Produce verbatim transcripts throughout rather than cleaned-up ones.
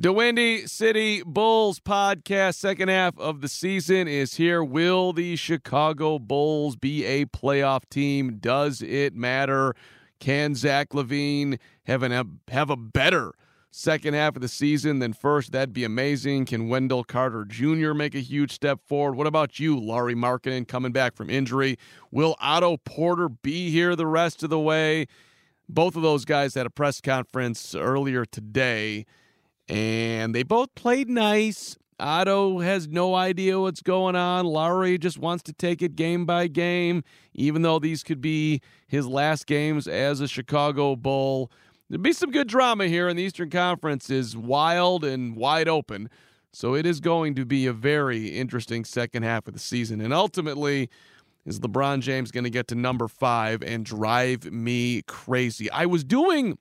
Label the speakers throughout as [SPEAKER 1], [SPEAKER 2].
[SPEAKER 1] The Windy City Bulls podcast, second half of the season is here. Will the Chicago Bulls be a playoff team? Does it matter? Can Zach LaVine have, an, have a better second half of the season than first? That'd be amazing. Can Wendell Carter Junior make a huge step forward? What about you, Lauri Markkanen, coming back from injury? Will Otto Porter be here the rest of the way? Both of those guys had a press conference earlier today, and they both played nice. Otto has no idea what's going on. Lauri just wants to take it game by game, even though these could be his last games as a Chicago Bull. There'll be some good drama here, and the Eastern Conference is wild and wide open. So it is going to be a very interesting second half of the season. And ultimately, is LeBron James going to get to number five and drive me crazy? I was doing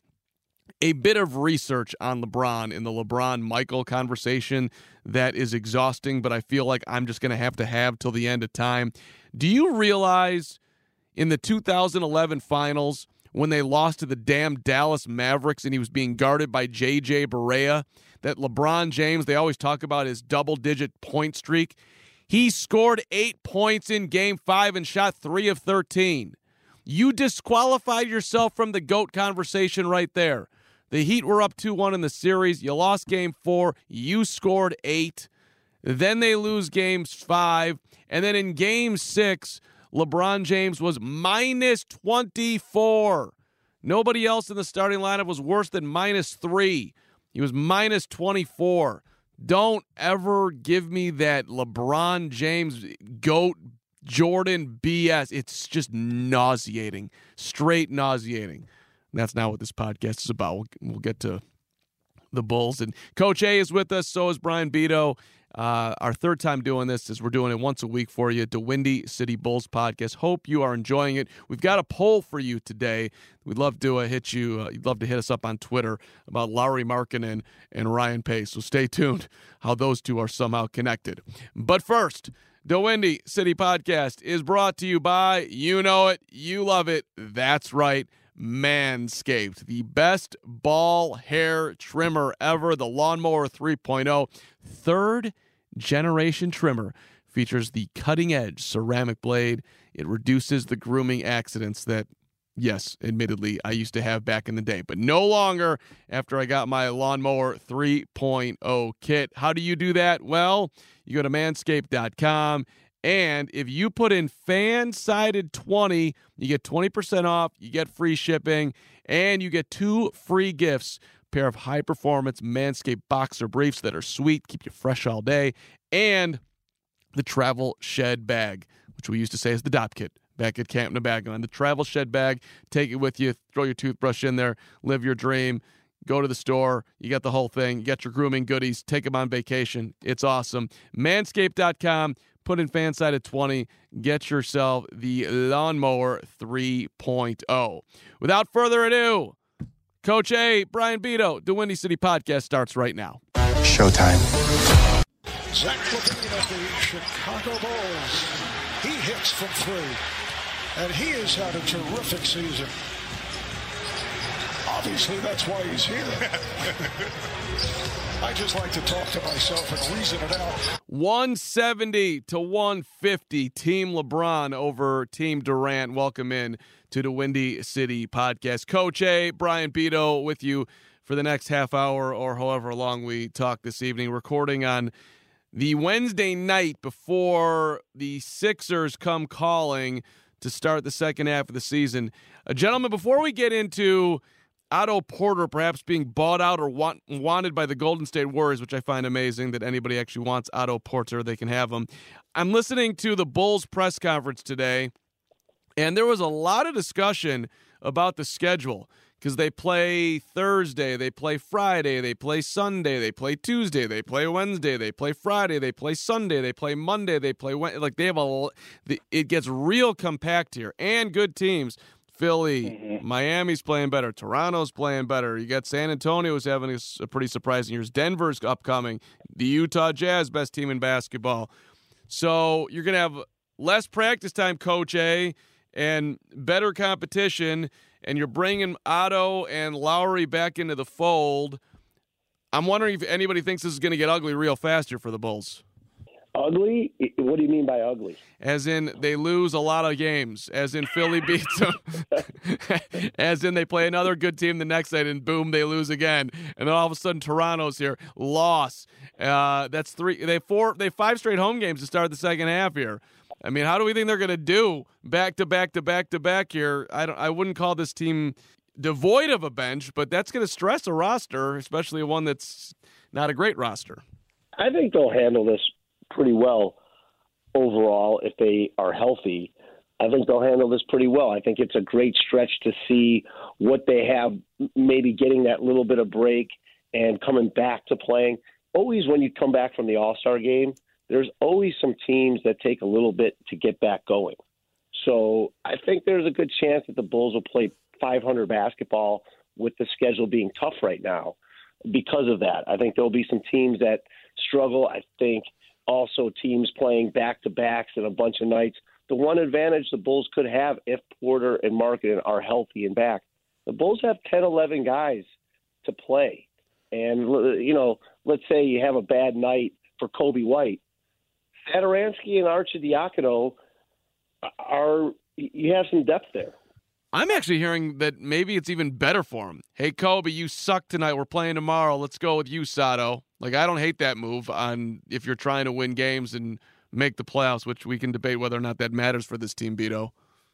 [SPEAKER 1] a bit of research on LeBron in the LeBron-Michael conversation that is exhausting, but I feel like I'm just going to have to have till the end of time. Do you realize in the two thousand eleven finals when they lost to the damn Dallas Mavericks and he was being guarded by J J Barea, that LeBron James, they always talk about his double-digit point streak, he scored eight points in game five and shot three of thirteen. You disqualified yourself from the GOAT conversation right there. The Heat were up two one in the series. You lost game four. You scored eight. Then they lose game five. And then in game six, LeBron James was minus twenty-four. Nobody else in the starting lineup was worse than minus three. He was minus twenty-four. Don't ever give me that LeBron James GOAT Jordan B S. It's just nauseating. Straight nauseating. And that's not what this podcast is about. We'll, we'll get to the Bulls. And Coach A is with us. So is Brian Beto. Uh, our third time doing this is we're doing it once a week for you. The Windy City Bulls podcast. Hope you are enjoying it. We've got a poll for you today. We'd love to uh, hit you. Uh, you'd love to hit us up on Twitter about Lauri Markkanen and Ryan Pace. So stay tuned how those two are somehow connected. But first, the Windy City podcast is brought to you by, you know it, you love it. That's right, Manscaped, the best ball hair trimmer ever, the Lawnmower three point oh, third generation trimmer, features the cutting-edge ceramic blade. It reduces the grooming accidents that, yes, admittedly, I used to have back in the day, but no longer after I got my Lawnmower three point oh kit. How do you do that? Well, you go to manscaped dot com. And if you put in FanSided twenty, you get twenty percent off, you get free shipping, and you get two free gifts, a pair of high-performance Manscaped boxer briefs that are sweet, keep you fresh all day, and the Travel Shed Bag, which we used to say is the D O P kit back at Camp Nebagon. The Travel Shed Bag, take it with you, throw your toothbrush in there, live your dream. Go to the store. You got the whole thing. You got your grooming goodies. Take them on vacation. It's awesome. manscaped dot com. Put in FanSided twenty. Get yourself the Lawnmower three point oh. Without further ado, Coach A, Brian Beto, the Windy City podcast starts right now.
[SPEAKER 2] Showtime.
[SPEAKER 3] Zach LaVine of the Chicago Bulls. He hits from three, and he has had a terrific season. Obviously, that's why he's here. I just like to talk to myself and reason it out.
[SPEAKER 1] one seventy to one fifty, Team LeBron over Team Durant. Welcome in to the Windy City podcast. Coach A, Brian Beto with you for the next half hour or however long we talk this evening. Recording on the Wednesday night before the Sixers come calling to start the second half of the season. Uh, gentlemen, before we get into Otto Porter perhaps being bought out or want, wanted by the Golden State Warriors, which I find amazing that anybody actually wants Otto Porter. They can have him. I'm listening to the Bulls press conference today, and there was a lot of discussion about the schedule because they play Thursday, they play Friday, they play Sunday, they play Tuesday, they play Wednesday, they play Friday, they play Sunday, they play Monday, they play Wednesday. Like they have a, it gets real compact here, and good teams. Philly, mm-hmm. Miami's playing better. Toronto's playing better. You got San Antonio's having a, a pretty surprising year. Denver's upcoming. The Utah Jazz, best team in basketball. So you're going to have less practice time, Coach A, and better competition, and you're bringing Otto and Lauri back into the fold. I'm wondering if anybody thinks this is going to get ugly real fast here for the Bulls.
[SPEAKER 2] Ugly? What do you mean by ugly?
[SPEAKER 1] As in they lose a lot of games. As in Philly beats them. As in they play another good team the next night and boom, they lose again. And then all of a sudden Toronto's here. Loss. Uh, that's three. They have four. They have five straight home games to start the second half here. I mean, how do we think they're going to do back to back to back to back here? I don't. I wouldn't call this team devoid of a bench, but that's going to stress a roster, especially one that's not a great roster.
[SPEAKER 2] I think they'll handle this pretty well overall if they are healthy. I think they'll handle this pretty well. I think it's a great stretch to see what they have, maybe getting that little bit of break and coming back to playing. Always when you come back from the All-Star game, there's always some teams that take a little bit to get back going. So I think there's a good chance that the Bulls will play five hundred basketball with the schedule being tough right now because of that. I think there'll be some teams that struggle. I think also teams playing back-to-backs and a bunch of nights. The one advantage the Bulls could have if Porter and Markkanen are healthy and back, the Bulls have ten, eleven guys to play. And, you know, let's say you have a bad night for Kobe White. Satoransky and Arcidiacono are – you have some depth there.
[SPEAKER 1] I'm actually hearing that maybe it's even better for him. Hey, Kobe, you suck tonight. We're playing tomorrow. Let's go with you, Sato. Like, I don't hate that move on if you're trying to win games and make the playoffs, which we can debate whether or not that matters for this team, Beto.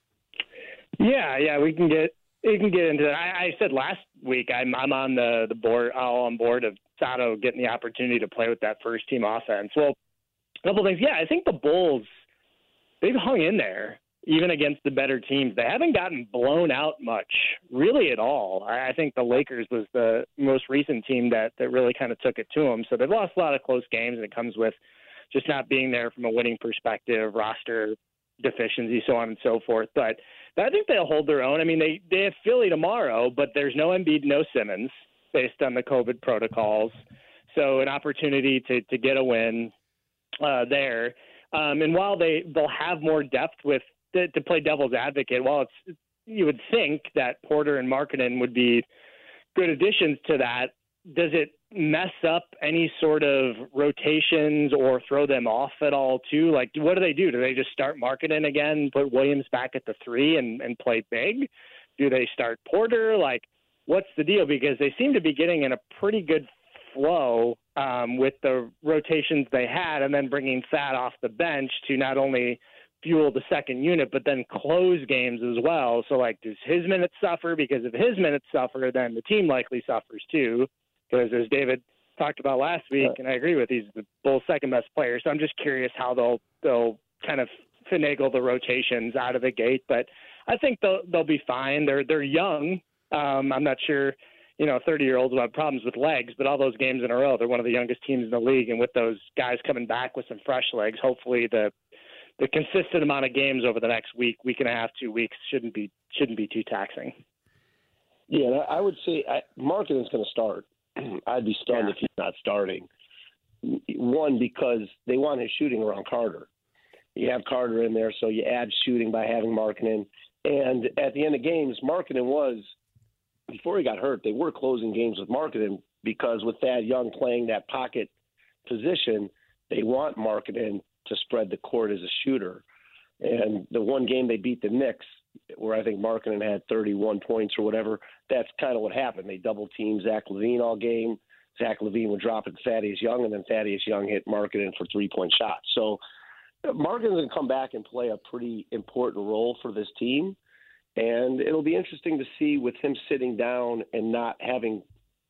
[SPEAKER 4] Yeah, yeah, we can get we can get into that. I, I said last week I'm I'm on the the board all on board of Sato getting the opportunity to play with that first team offense. Well, a couple things. Yeah, I think the Bulls, they've hung in there even against the better teams. They haven't gotten blown out much, really at all. I, I think the Lakers was the most recent team that, that really kind of took it to them. So they've lost a lot of close games, and it comes with just not being there from a winning perspective, roster deficiency, so on and so forth. But, but I think they'll hold their own. I mean, they, they have Philly tomorrow, but there's no Embiid, no Simmons based on the COVID protocols. So an opportunity to, to get a win uh, there. Um, and while they, they'll have more depth with to, to play devil's advocate, while it's you would think that Porter and Markkanen would be good additions to that, does it mess up any sort of rotations or throw them off at all too? Like, what do they do? Do they just start Markkanen again, put Williams back at the three and, and play big? Do they start Porter? Like, what's the deal? Because they seem to be getting in a pretty good flow um, with the rotations they had, and then bringing Thad off the bench to not only fuel the second unit, but then close games as well. So, like, does his minutes suffer? Because if his minutes suffer, then the team likely suffers too. Because as David talked about last week, and I agree with, he's the Bulls' second best player. So I'm just curious how they'll they'll kind of finagle the rotations out of the gate. But I think they'll they'll be fine. They're they're young. Um, I'm not sure, you know, thirty-year-olds will have problems with legs, but all those games in a row, they're one of the youngest teams in the league. And with those guys coming back with some fresh legs, hopefully the the consistent amount of games over the next week, week and a half, two weeks shouldn't be shouldn't be too taxing.
[SPEAKER 2] Yeah, I would say Markkanen's going to start. I'd be stunned yeah. if he's not starting. One, because they want his shooting around Carter. You have Carter in there, so you add shooting by having Markkanen. And at the end of games, Markkanen was, before he got hurt, they were closing games with Markkanen because with Thad Young playing that pocket position, they want Markkanen to spread the court as a shooter. And the one game they beat the Knicks, where I think Markkanen had thirty-one points or whatever, that's kind of what happened. They double-teamed Zach LaVine all game. Zach LaVine would drop it to Thaddeus Young, and then Thaddeus Young hit Markkanen for three-point shots. So Markkanen's going to come back and play a pretty important role for this team, and it'll be interesting to see with him sitting down and not having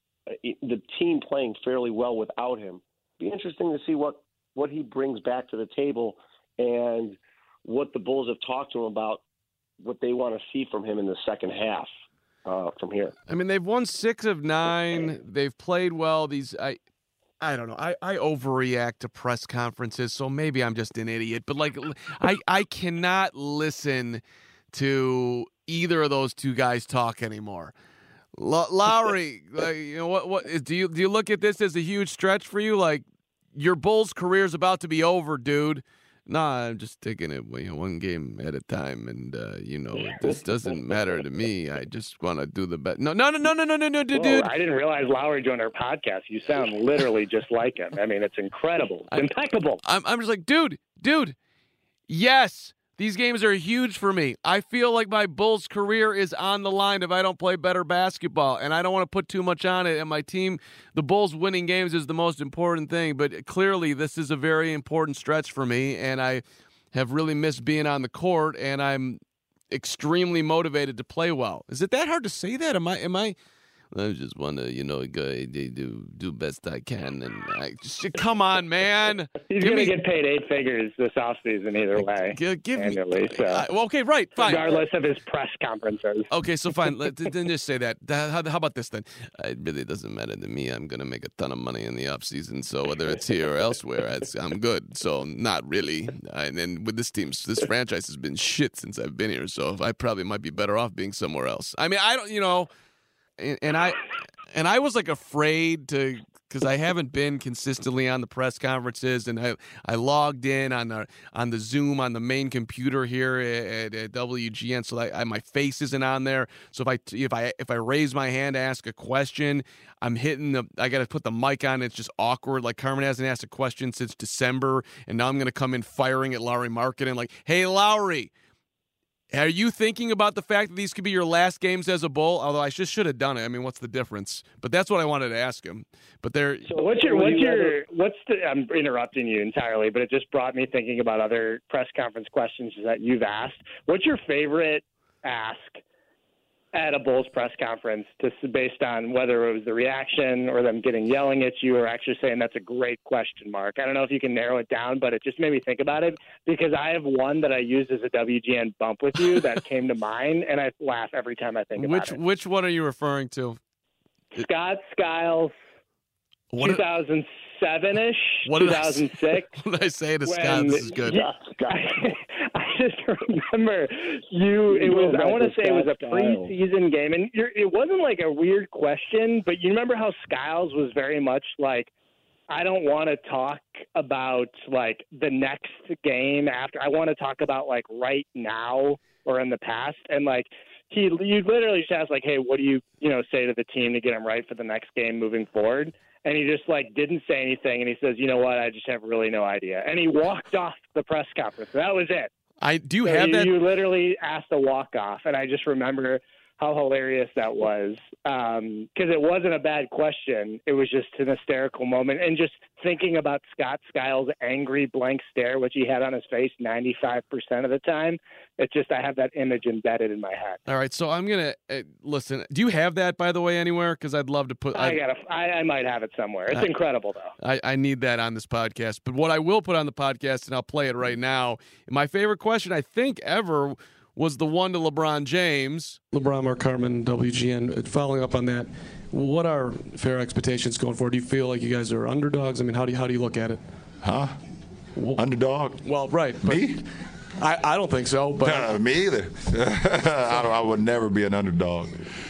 [SPEAKER 2] the team playing fairly well without him. It'll be interesting to see what, what he brings back to the table and what the Bulls have talked to him about, what they want to see from him in the second half uh, from here.
[SPEAKER 1] I mean, they've won six of nine. They've played well. These, I, I don't know. I, I overreact to press conferences, so maybe I'm just an idiot. But like, I, I cannot listen to either of those two guys talk anymore. L- Lowry, like, you know what? What is, do you do you look at this as a huge stretch for you? Like, your Bulls' career is about to be over, dude. Nah, I'm just taking it you know, one game at a time, and uh, you know this doesn't matter to me. I just want to do the best. No, no, no, no, no, no, no, no, dude.
[SPEAKER 4] Whoa, I didn't realize Lowry joined our podcast. You sound literally just like him. I mean, it's incredible, it's impeccable.
[SPEAKER 1] I'm, I'm just like, dude, dude. Yes, these games are huge for me. I feel like my Bulls career is on the line if I don't play better basketball, and I don't want to put too much on it. And my team, the Bulls winning games is the most important thing, but clearly this is a very important stretch for me, and I have really missed being on the court, and I'm extremely motivated to play well. Is it that hard to say that? Am I, am I, I just want to, you know, go do do best I can, and I just come on, man.
[SPEAKER 4] He's going to get paid eight figures this offseason either way.
[SPEAKER 1] Give, give
[SPEAKER 4] annually,
[SPEAKER 1] me,
[SPEAKER 4] so.
[SPEAKER 1] uh, well, okay, right, fine.
[SPEAKER 4] Regardless of his press conferences.
[SPEAKER 1] Okay, so fine. Let, then just say that. How, how about this then? It really doesn't matter to me. I'm going to make a ton of money in the offseason, so whether it's here or elsewhere, it's, I'm good. So not really. And then with this team, this franchise has been shit since I've been here, so I probably might be better off being somewhere else. I mean, I don't, you know. And I and I was like afraid to because I haven't been consistently on the press conferences, and I, I logged in on the on the Zoom on the main computer here at, at W G N, so I, I, my face isn't on there. So if I if I if I raise my hand to ask a question, I'm hitting the I got to put the mic on. It's just awkward. Like Carmen hasn't asked a question since December, and now I'm going to come in firing at Lowry Markkanen like, "Hey Lowry, are you thinking about the fact that these could be your last games as a Bull?" Although I just should have done it. I mean, what's the difference? But that's what I wanted to ask him. But there.
[SPEAKER 4] So what's your what's your what's the? I'm interrupting you entirely, but it just brought me thinking about other press conference questions that you've asked. What's your favorite ask at a Bulls press conference, to based on whether it was the reaction or them getting yelling at you or actually saying that's a great question mark? I don't know if you can narrow it down, but it just made me think about it because I have one that I used as a W G N bump with you that came to mind, and I laugh every time I think
[SPEAKER 1] which,
[SPEAKER 4] about it.
[SPEAKER 1] Which one are you referring to?
[SPEAKER 4] Scott Skiles, what two thousand seven-ish,
[SPEAKER 1] what
[SPEAKER 4] two thousand six.
[SPEAKER 1] I, what did I say to Scott? This is good.
[SPEAKER 4] Yeah, I just remember you. It was. I want to say it was a preseason game, and you're, it wasn't like a weird question, but you remember how Skiles was very much like, I don't want to talk about like the next game after. I want to talk about like right now or in the past, and like he, you literally just asked like, hey, what do you, you know, say to the team to get them right for the next game moving forward? And he just, like, didn't say anything. And he says, you know what, I just have really no idea. And he walked off the press conference. That was it.
[SPEAKER 1] I do
[SPEAKER 4] so
[SPEAKER 1] have
[SPEAKER 4] you,
[SPEAKER 1] that.
[SPEAKER 4] You literally asked a walk-off. And I just remember how hilarious that was. Because um, it wasn't a bad question. It was just an hysterical moment. And just thinking about Scott Skiles' angry blank stare, which he had on his face ninety-five percent of the time, it's just I have that image embedded in my head.
[SPEAKER 1] All right, so I'm going to uh, – listen, do you have that, by the way, anywhere? Because I'd love to put –
[SPEAKER 4] I, gotta, I, I might have it somewhere. It's I, incredible, though.
[SPEAKER 1] I, I need that on this podcast. But what I will put on the podcast, and I'll play it right now, my favorite question I think ever – was the one to LeBron James.
[SPEAKER 5] LeBron, Mark Carmen, W G N. Following up on that, what are fair expectations going forward? Do you feel like you guys are underdogs? I mean, how do you, how do you look at it?
[SPEAKER 6] Huh? Well, Underdog?
[SPEAKER 5] Well, right.
[SPEAKER 6] Me?
[SPEAKER 5] I, I don't think so. But
[SPEAKER 6] uh, me either. I, don't, I would never be an underdog.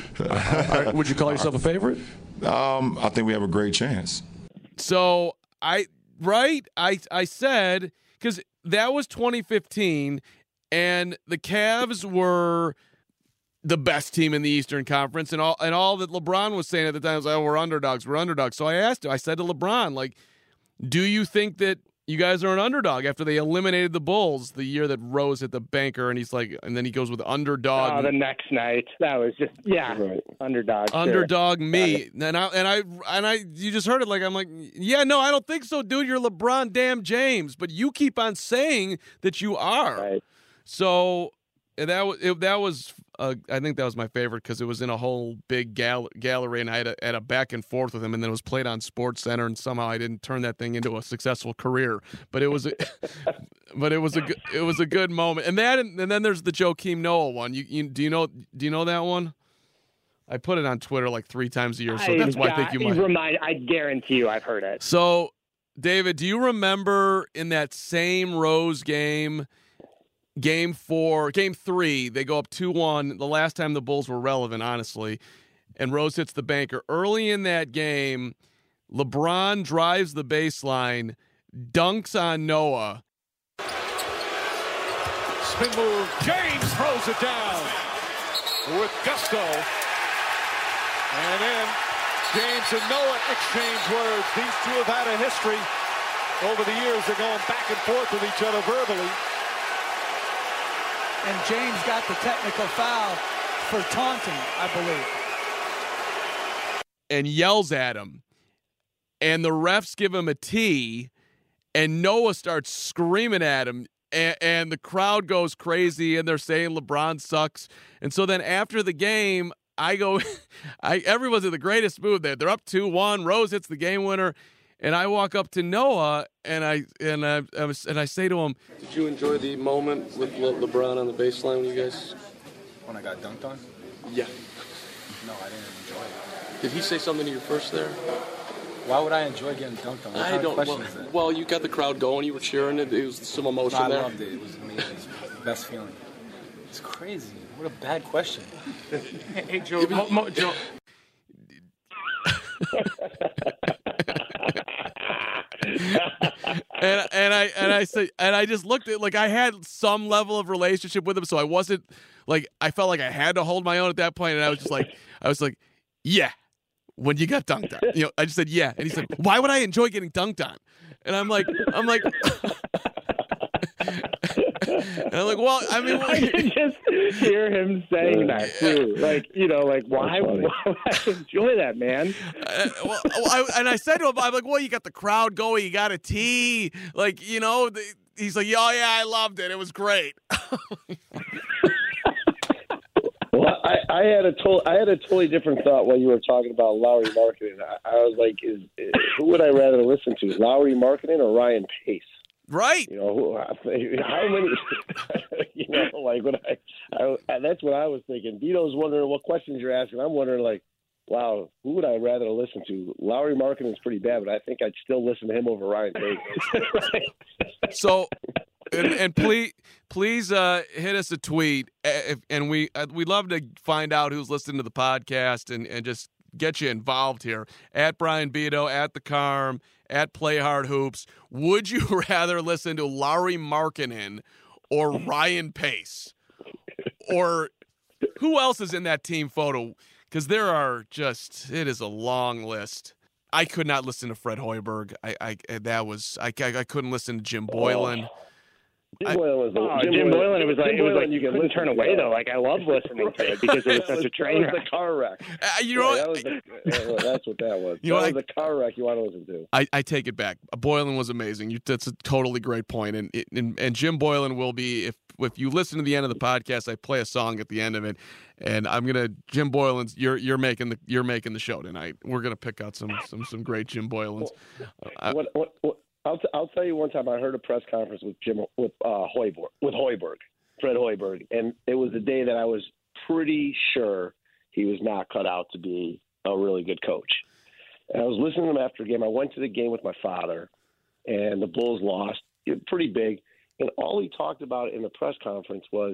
[SPEAKER 5] uh, would you call yourself a favorite?
[SPEAKER 6] Um, I think we have a great chance.
[SPEAKER 1] So I right I I said because that was twenty fifteen. And the Cavs were the best team in the Eastern Conference, and all and all that LeBron was saying at the time was, "Oh, we're underdogs, we're underdogs." So I asked him, I said to LeBron, like, "Do you think that you guys are an underdog after they eliminated the Bulls the year that Rose hit the banker?" And he's like, and then he goes with underdog.
[SPEAKER 4] Oh, the next night, that was just yeah, right. underdog.
[SPEAKER 1] Underdog
[SPEAKER 4] sure.
[SPEAKER 1] me, and I and I and I, you just heard it like I'm like, yeah, no, I don't think so, dude. You're LeBron, damn James, but you keep on saying that you are.
[SPEAKER 4] Right.
[SPEAKER 1] So that was it, that was uh, I think that was my favorite because it was in a whole big gal- gallery, and I had a, had a back and forth with him, and then it was played on Sports Center, and somehow I didn't turn that thing into a successful career. But it was, a, but it was a it was a good moment. And that and then there's the Joakim Noah one. You, you do you know do you know that one? I put it on Twitter like three times a year, so that's why I, I think you might.
[SPEAKER 4] Remind, I guarantee you, I've heard it.
[SPEAKER 1] So, David, do you remember in that same Rose game? Game four, game three, they go up two one. The last time the Bulls were relevant, honestly, and Rose hits the banker. Early in that game, LeBron drives the baseline, dunks on Noah.
[SPEAKER 3] spin move. James throws it down with gusto. And then James and Noah exchange words. These two have had a history over the years. They're going back and forth with each other verbally.
[SPEAKER 7] And James got the technical foul for taunting, I believe.
[SPEAKER 1] And yells at him. And the refs give him a T, and Noah starts screaming at him, and, and the crowd goes crazy, and they're saying LeBron sucks. And so then after the game, I go, I everyone's in the greatest mood there. They're up two one. Rose hits the game winner, and I walk up to Noah, and I and I, I was, and I say to him,
[SPEAKER 5] Did you enjoy the moment with Le- LeBron on the baseline when you guys?
[SPEAKER 8] When I got dunked on?
[SPEAKER 5] Yeah.
[SPEAKER 8] No, I didn't enjoy it.
[SPEAKER 5] Did he say something to you first there?
[SPEAKER 8] Why would I enjoy getting dunked on? What
[SPEAKER 5] I
[SPEAKER 8] kind
[SPEAKER 5] don't.
[SPEAKER 8] of question
[SPEAKER 5] Well,
[SPEAKER 8] is that?
[SPEAKER 5] well, you got the crowd going. You were cheering. It, it was some emotion
[SPEAKER 8] No, I
[SPEAKER 5] there.
[SPEAKER 8] loved it. It was amazing. It's the best feeling. It's crazy. What a bad question.
[SPEAKER 9] Hey, hey Joe. Mo, Mo, Joe.
[SPEAKER 1] and and I and I say and I just looked at like I had some level of relationship with him, so I wasn't like I felt like I had to hold my own at that point, and I was just like I was like, yeah, when you got dunked on, you know, I just said yeah, and he said, why would I enjoy getting dunked on? And I'm like, I'm like. And I'm like, well, I mean,
[SPEAKER 4] I can just hear him saying that too. Like, you know, like why, why would I enjoy that, man?
[SPEAKER 1] Uh, well, I, and I said to him, I'm like, well, you got the crowd going, you got a tee, like, you know. The, he's like, oh yeah, I loved it, it was great.
[SPEAKER 2] Well, I, I had a to- I had a totally different thought while you were talking about Lauri Markkanen. I, I was like, is, is, who would I rather listen to, Lauri Markkanen or Ryan Pace?
[SPEAKER 1] Right.
[SPEAKER 2] You know, who, how many, you know, like when I, I, that's what I was thinking. Vito's wondering what questions you're asking. I'm wondering, like, wow, who would I rather listen to? Lauri Markkanen is pretty bad, but I think I'd still listen to him over Ryan Pace.
[SPEAKER 1] So, and, and please, please uh, hit us a tweet, if, and we uh, we'd love to find out who's listening to the podcast and, and just get you involved here. At Brian Vito, at the Carm, at Play Hard Hoops. Would you rather listen to Lauri Markkanen or Ryan Pace? Or who else is in that team photo? Because there are just, it is a long list. I could not listen to Fred Hoiberg. I, I that was I, I couldn't listen to Jim Boylan.
[SPEAKER 2] Jim
[SPEAKER 1] I,
[SPEAKER 2] Boylan was the,
[SPEAKER 4] Oh,
[SPEAKER 2] Jim,
[SPEAKER 4] Jim
[SPEAKER 2] Boylan,
[SPEAKER 4] Boylan, it was like,
[SPEAKER 2] Jim
[SPEAKER 4] it was
[SPEAKER 2] Boylan,
[SPEAKER 4] like
[SPEAKER 2] you
[SPEAKER 4] you
[SPEAKER 2] can
[SPEAKER 4] couldn't
[SPEAKER 2] listen
[SPEAKER 4] turn
[SPEAKER 2] to
[SPEAKER 4] away,
[SPEAKER 2] that.
[SPEAKER 4] though. Like, I loved listening to it because it was such a train
[SPEAKER 2] That was
[SPEAKER 4] wreck.
[SPEAKER 2] the car wreck.
[SPEAKER 1] Uh, you know
[SPEAKER 2] Yeah,
[SPEAKER 1] what?
[SPEAKER 2] that was the, yeah, that's what that was.
[SPEAKER 1] You
[SPEAKER 2] that
[SPEAKER 1] know,
[SPEAKER 2] was
[SPEAKER 1] I-
[SPEAKER 2] the car wreck you want to listen to.
[SPEAKER 1] I, I take it back. Boylan was amazing. You, that's a totally great point. And, and and Jim Boylan will be, if if you listen to the end of the podcast, I play a song at the end of it, and I'm gonna Jim Boylan's. You're you're making the you're making the show tonight. We're gonna pick out some some some great Jim Boylans. Uh,
[SPEAKER 2] What, what, what, I'll, t- I'll tell you one time I heard a press conference with Jim with uh, Hoiberg, with Hoiberg, Fred Hoiberg, and it was the day that I was pretty sure he was not cut out to be a really good coach. And I was listening to him after a game. I went to the game with my father, and the Bulls lost pretty big. And all he talked about in the press conference was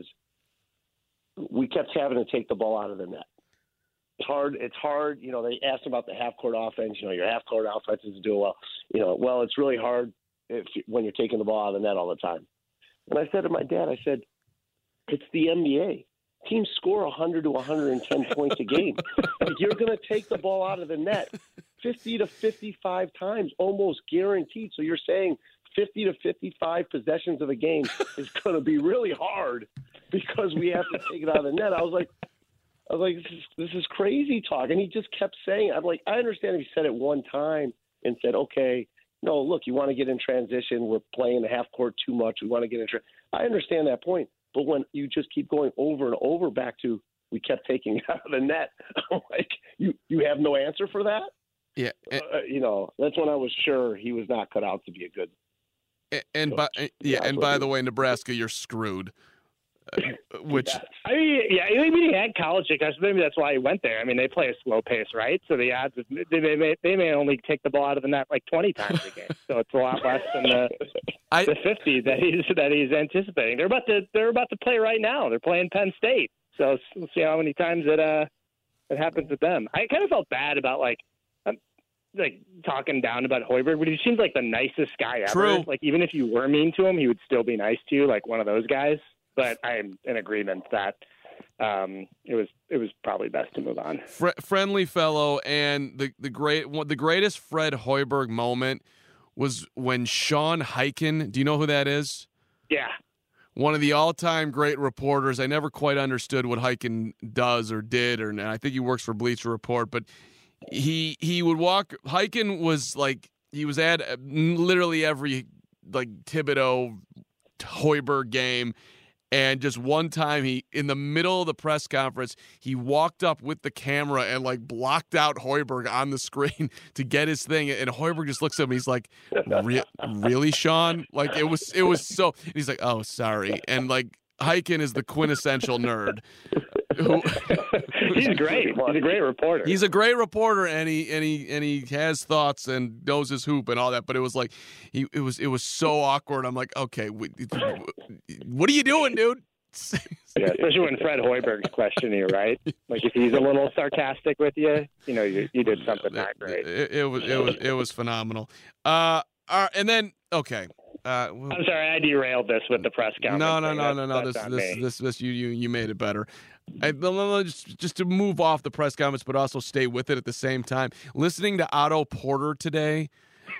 [SPEAKER 2] we kept having to take the ball out of the net. It's hard. It's hard. You know, they asked about the half-court offense. You know, your half-court offense is doing well. You know, well, it's really hard if when you're taking the ball out of the net all the time. And I said to my dad, I said, it's the N B A. Teams score one hundred to one hundred ten points a game. Like, you're going to take the ball out of the net fifty to fifty-five times, almost guaranteed. So you're saying fifty to fifty-five possessions of a game is going to be really hard because we have to take it out of the net. I was like, I was like, this is, this is crazy talk. And he just kept saying, I'm like, I understand if he said it one time and said, okay, no, look, you want to get in transition. We're playing the half court too much. We want to get in. Tra-. I understand that point. But when you just keep going over and over back to, we kept taking it out of the net, I'm like, you, you have no answer for that?
[SPEAKER 1] yeah, and,
[SPEAKER 2] Uh, you know, that's when I was sure he was not cut out to be a good.
[SPEAKER 1] and by yeah, and by the way, Nebraska, you're screwed. Uh, which
[SPEAKER 2] Yes.
[SPEAKER 4] I mean, yeah, I mean, he had college success. Maybe that's why he went there. I mean, they play a slow pace, right? So the odds, of, they, they, may, they may only take the ball out of the net like twenty times a game. So it's a lot less than the,
[SPEAKER 1] I,
[SPEAKER 4] the fifty that he's that he's anticipating. They're about to they're about to play right now. They're playing Penn State. So we'll see how many times it uh it happens with them. I kind of felt bad about like. like talking down about Hoiberg, but he seems like the nicest guy ever.
[SPEAKER 1] True.
[SPEAKER 4] Like even if you were mean to him, he would still be nice to you, like one of those guys. but I'm in agreement that um, it was it was probably best to move on.
[SPEAKER 1] Fre- friendly fellow, and the the great one, the greatest Fred Hoiberg moment was when Sean Highkin. Do you know who that is?
[SPEAKER 4] Yeah.
[SPEAKER 1] One of the all-time great reporters. I never quite understood what Highkin does or did, or and I think he works for Bleacher Report. But he he would walk. Highkin was like he was at literally every like Thibodeau Hoiberg game, and just one time he in the middle of the press conference he walked up with the camera and like blocked out Hoiberg on the screen to get his thing, and Hoiberg just looks at him and he's like, Re- really Sean? Like it was it was so and he's like, oh sorry, and like Highkin is the quintessential nerd. Who,
[SPEAKER 4] he's great. He's a great reporter.
[SPEAKER 1] He's a great reporter, and he and he and he has thoughts and knows his hoop and all that. But it was like he it was it was so awkward. I'm like, okay, what are you doing, dude?
[SPEAKER 4] Yeah, especially when Fred Hoiberg's questioning you, right? Like if he's a little sarcastic with you, you know, you, you did something not great.
[SPEAKER 1] It, it was it was it was phenomenal. Uh, uh and then okay. Uh,
[SPEAKER 4] I'm sorry, I derailed this with the press conference.
[SPEAKER 1] No, no, no, no, no.
[SPEAKER 4] That's
[SPEAKER 1] This,
[SPEAKER 4] on
[SPEAKER 1] this,
[SPEAKER 4] me.
[SPEAKER 1] this, this, you, you, you made it better. I, just, just to move off the press conference, but also stay with it at the same time. Listening to Otto Porter today,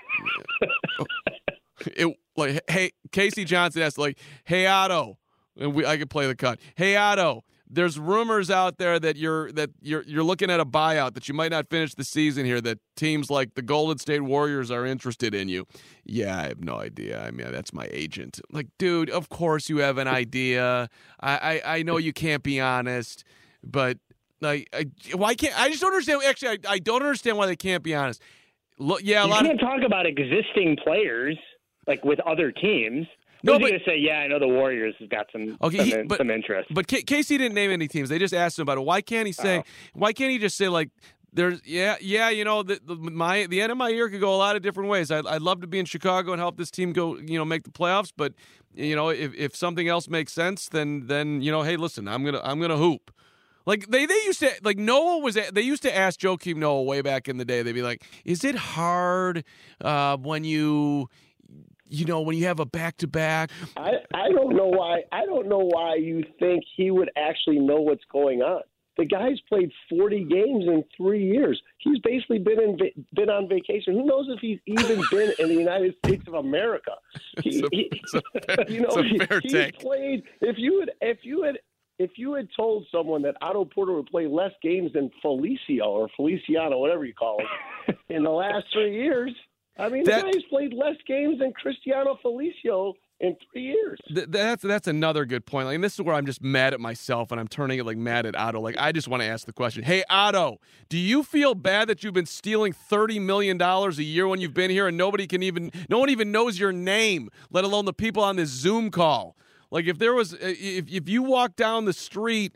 [SPEAKER 1] it like, hey, Casey Johnson asked, like, hey Otto, and we, I could play the cut. Hey Otto, there's rumors out there that you're that you're you're looking at a buyout, that you might not finish the season here, that teams like the Golden State Warriors are interested in you. Yeah, I have no idea. I mean, that's my agent. Like, dude, of course you have an idea. I I, I know you can't be honest, but like, I, why can't I just don't understand? Actually, I, I don't understand why they can't be honest. Look, yeah, a
[SPEAKER 4] you
[SPEAKER 1] lot
[SPEAKER 4] can't
[SPEAKER 1] of
[SPEAKER 4] talk about existing players like with other teams.
[SPEAKER 1] No,
[SPEAKER 4] Who's
[SPEAKER 1] but
[SPEAKER 4] going to say, yeah, I know the Warriors have got some
[SPEAKER 1] okay,
[SPEAKER 4] some,
[SPEAKER 1] he,
[SPEAKER 4] in,
[SPEAKER 1] but,
[SPEAKER 4] some interest.
[SPEAKER 1] But K- Casey didn't name any teams. They just asked him about it. Why can't he say?
[SPEAKER 4] Oh.
[SPEAKER 1] Why can't he just say like, "There's yeah, yeah, you know, the, the my the end of my year could go a lot of different ways. I, I'd love to be in Chicago and help this team go, you know, make the playoffs. But you know, if if something else makes sense, then then you know, hey, listen, I'm gonna I'm gonna hoop." Like they, they used to like Noah was they used to ask Joakim Noah way back in the day. They'd be like, "Is it hard uh, when you?" You know, when you have a back-to-back.
[SPEAKER 2] I, I don't know why. I don't know why you think he would actually know what's going on. The guy's played forty games in three years. He's basically been in been on vacation. Who knows if he's even been in the United States of America? He,
[SPEAKER 1] it's a,
[SPEAKER 2] he,
[SPEAKER 1] it's a fair,
[SPEAKER 2] you know,
[SPEAKER 1] it's a fair
[SPEAKER 2] he,
[SPEAKER 1] take.
[SPEAKER 2] He's played. If you had, if you had, if you had told someone that Otto Porter would play less games than Felicio or Feliciano, whatever you call him, in the last three years. I mean,
[SPEAKER 1] that,
[SPEAKER 2] the guy's played less games than Cristiano Felicio in three years.
[SPEAKER 1] Th- that's that's another good point. Like, and this is where I'm just mad at myself, and I'm turning it like mad at Otto. Like, I just want to ask the question: hey, Otto, do you feel bad that you've been stealing thirty million dollars a year when you've been here, and nobody can even, no one even knows your name, let alone the people on this Zoom call? Like, if there was, if if you walk down the street.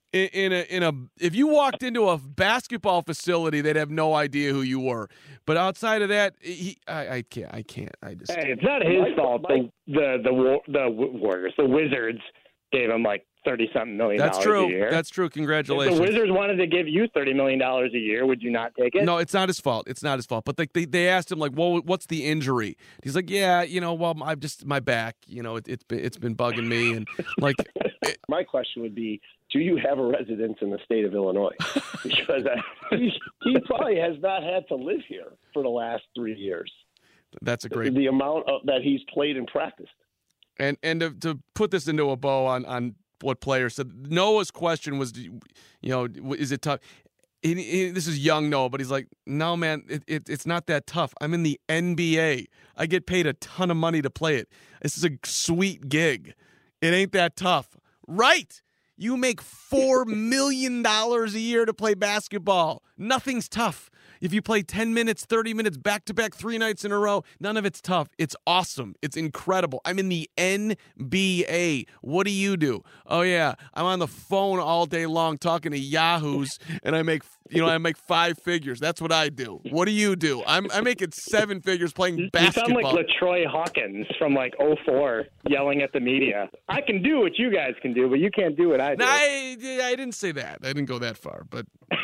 [SPEAKER 1] In a in a if you walked into a basketball facility, they'd have no idea who you were. But outside of that, he I, I can't I can't I just.
[SPEAKER 4] Hey, it's not his fault. The the the the Warriors, the Wizards gave him like thirty something million dollars
[SPEAKER 1] That's true.
[SPEAKER 4] a year.
[SPEAKER 1] That's true. Congratulations.
[SPEAKER 4] If the Wizards wanted to give you thirty million dollars a year, would you not take it?
[SPEAKER 1] No, it's not his fault. It's not his fault. But like they, they asked him like, well, what's the injury? He's like, yeah, you know, well, I've just my back. You know, it, it's been it's been bugging me, and like.
[SPEAKER 2] It, My question would be, do you have a residence in the state of Illinois? Because I, he, he probably has not had to live here for the last three years.
[SPEAKER 1] That's a great.
[SPEAKER 2] The amount of, that he's played and practiced.
[SPEAKER 1] And and to, to put this into a bow on, on what players said, Noah's question was, you know, is it tough? He, he, this is young Noah, but he's like, no, man, it, it, it's not that tough. I'm in the N B A. I get paid a ton of money to play it. This is a sweet gig. It ain't that tough. Right. You make four million dollars a year to play basketball. Nothing's tough. If you play ten minutes, thirty minutes, back-to-back, three nights in a row, none of it's tough. It's awesome. It's incredible. I'm in the N B A. What do you do? Oh, yeah, I'm on the phone all day long talking to yahoos, and I make, you know, I make five figures. That's what I do. What do you do? I'm I'm making seven figures playing basketball.
[SPEAKER 4] You sound like LaTroy Hawkins from like oh four yelling at the media. I can do what you guys can do, but you can't do what I do.
[SPEAKER 1] No, I, I didn't say that. I didn't go that far, but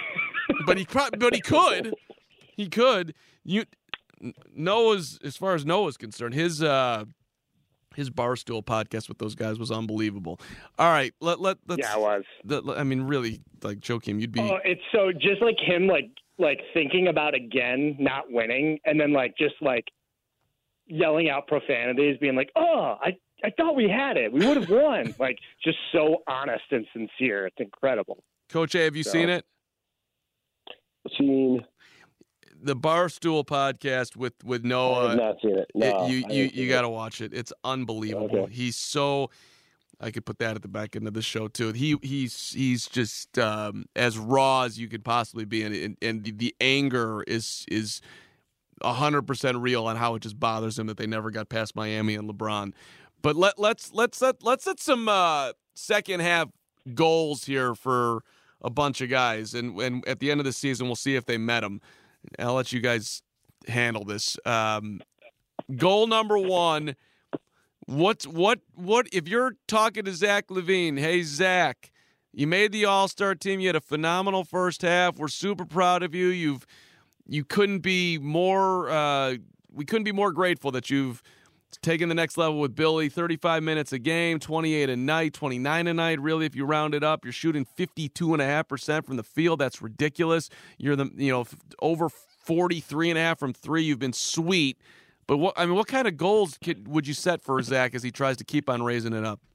[SPEAKER 1] but he but he could. He could. You Noah's, as far as Noah's concerned, his uh, His Barstool podcast with those guys was unbelievable. All right, let let let's,
[SPEAKER 4] yeah, it was.
[SPEAKER 1] The, I mean, really, like Joakim, you'd be.
[SPEAKER 4] Oh, it's so just like him, like like thinking about again not winning, and then like just like yelling out profanities, being like, "Oh, I I thought we had it. We would have won." Like just so honest and sincere. It's incredible.
[SPEAKER 1] Coach A, have you so, seen it?
[SPEAKER 2] Seen.
[SPEAKER 1] The Barstool podcast with, with Noah.
[SPEAKER 2] I have not seen it. No,
[SPEAKER 1] it, you you, you got to watch it. It's unbelievable. Okay. He's so. I could put that at the back end of the show too. He he's he's just um, as raw as you could possibly be, and and, and the, the anger is is a hundred percent real on how it just bothers him that they never got past Miami and LeBron. But let let's let's let let's set some uh, second half goals here for a bunch of guys, and and at the end of the season we'll see if they met them. I'll let you guys handle this. Um, goal number one. What's what what if you're talking to Zach LaVine? Hey Zach, you made the All-Star team. You had a phenomenal first half. We're super proud of you. You've you couldn't be more. Uh, we couldn't be more grateful that you've taken the next level with Billy. thirty-five minutes a game, twenty-eight a night, twenty-nine a night. Really, if you round it up, you're shooting fifty-two and a half percent from the field. That's ridiculous. You're the you know over forty-three and a half from three. You've been sweet. But what I mean, what kind of goals could, would you set for Zach as he tries to keep on raising it up?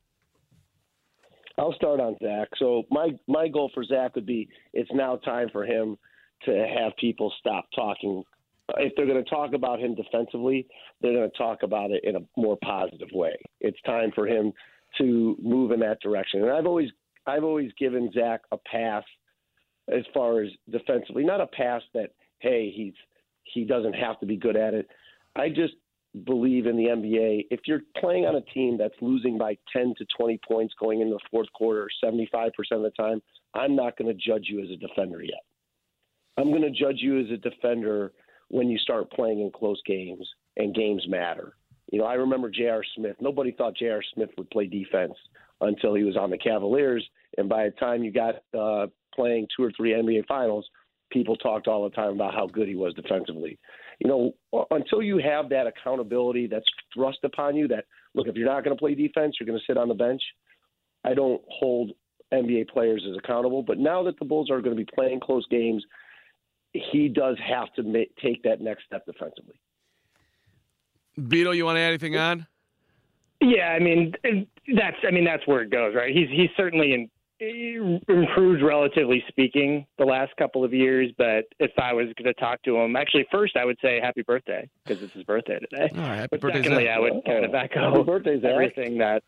[SPEAKER 2] I'll start on Zach. So my my goal for Zach would be it's now time for him to have people stop talking. If they're going to talk about him defensively, they're going to talk about it in a more positive way. It's time for him to move in that direction. And I've always I've always given Zach a pass as far as defensively, not a pass that hey he's he doesn't have to be good at it. I just believe in the N B A, if you're playing on a team that's losing by ten to twenty points going into the fourth quarter seventy-five percent of the time, I'm not going to judge you as a defender yet. I'm going to judge you as a defender when you start playing in close games and games matter. You know, I remember J R. Smith. Nobody thought J R. Smith would play defense until he was on the Cavaliers, and by the time you got uh, playing two or three N B A finals, people talked all the time about how good he was defensively. You know, until you have that accountability that's thrust upon you that, look, if you're not going to play defense, you're going to sit on the bench, I don't hold N B A players as accountable. But now that the Bulls are going to be playing close games, he does have to make, take that next step defensively.
[SPEAKER 1] Beto, you want to add anything on?
[SPEAKER 4] Yeah, I mean, that's I mean that's where it goes, right? He's he's certainly in. improved relatively speaking the last couple of years, but if I was going to talk to him, actually first I would say happy birthday because it's his birthday today.
[SPEAKER 1] All right, happy
[SPEAKER 4] but
[SPEAKER 1] birthday.
[SPEAKER 4] Secondly, I would kind of echo everything that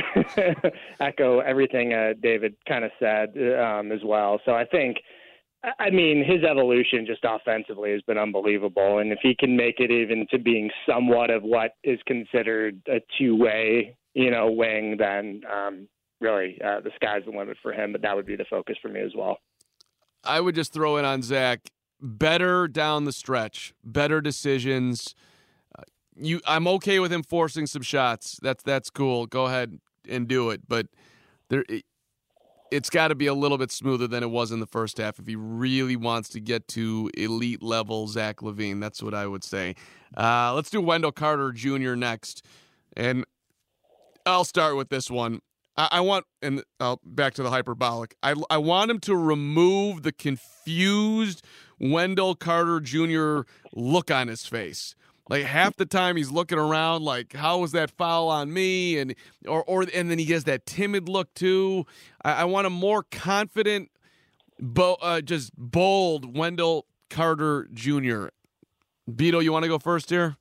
[SPEAKER 4] echo everything uh, David kind of said um, as well. So I think, I mean, his evolution just offensively has been unbelievable, and if he can make it even to being somewhat of what is considered a two-way, you know, wing, then. Um, Really, uh, the sky's the limit for him, but that would be the focus for me as well.
[SPEAKER 1] I would just throw in on Zach, better down the stretch, better decisions. Uh, you, I'm okay with him forcing some shots. That's that's cool. Go ahead and do it. But there, it, it's got to be a little bit smoother than it was in the first half if he really wants to get to elite level Zach LaVine. That's what I would say. Uh, let's do Wendell Carter Junior next, and I'll start with this one. I want, and uh, back to the hyperbolic, I, I want him to remove the confused Wendell Carter Junior look on his face. Like half the time he's looking around like, how was that foul on me? And or or and then he has that timid look too. I, I want a more confident, bo- uh, just bold Wendell Carter Junior Beto, you want to go first here?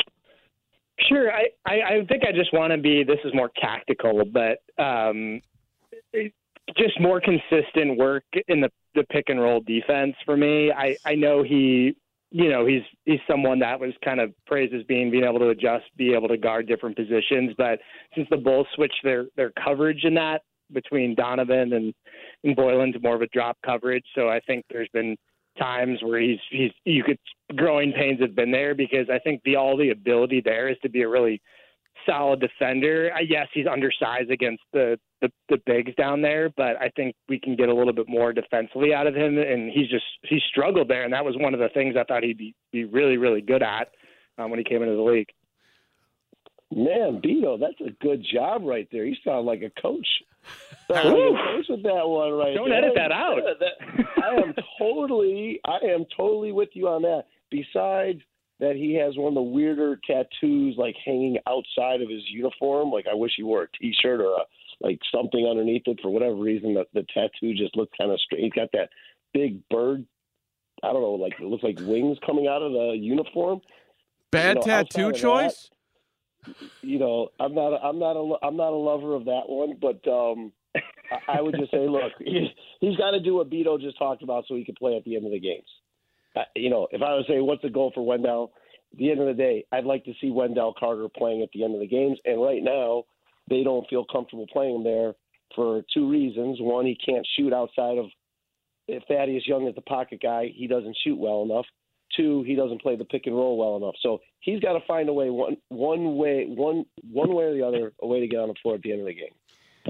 [SPEAKER 4] Sure. I, I, I think I just want to be, this is more tactical, but um, it, just more consistent work in the, the pick and roll defense for me. I, I know he, you know, he's he's someone that was kind of praised as being being able to adjust, be able to guard different positions. But since the Bulls switched their, their coverage in that between Donovan and, and Boylan to more of a drop coverage, so I think there's been times where he's he's you could growing pains have been there because I think the all the ability there is to be a really solid defender. Uh, yes, he's undersized against the, the the bigs down there, but I think we can get a little bit more defensively out of him. And he's just he struggled there, and that was one of the things I thought he'd be, be really really good at um, when he came into the league.
[SPEAKER 2] Man, Beto, that's a good job right there. You sound like a coach. Sound like a coach with that one right
[SPEAKER 4] Don't
[SPEAKER 2] there.
[SPEAKER 4] edit that out.
[SPEAKER 2] I am totally, I am totally with you on that. Besides that, he has one of the weirder tattoos, like hanging outside of his uniform. Like I wish he wore a T-shirt or a, like something underneath it for whatever reason. The, the tattoo just looks kind of strange. He's got that big bird. I don't know, like it looks like wings coming out of the uniform.
[SPEAKER 1] Bad
[SPEAKER 2] you know,
[SPEAKER 1] tattoo choice.
[SPEAKER 2] That, you know, I'm not, a, I'm not, a, I'm not a lover of that one, but um, I, I would just say, look, he, he's got to do what Beto just talked about so he can play at the end of the games. Uh, you know, if I was saying what's the goal for Wendell, at the end of the day, I'd like to see Wendell Carter playing at the end of the games, and right now they don't feel comfortable playing him there for two reasons. One, he can't shoot outside of. If Thaddeus Young is the pocket guy, he doesn't shoot well enough. Two, he doesn't play the pick and roll well enough. So he's got to find a way, one one way, one one way or the other, a way to get on the floor at the end of the game.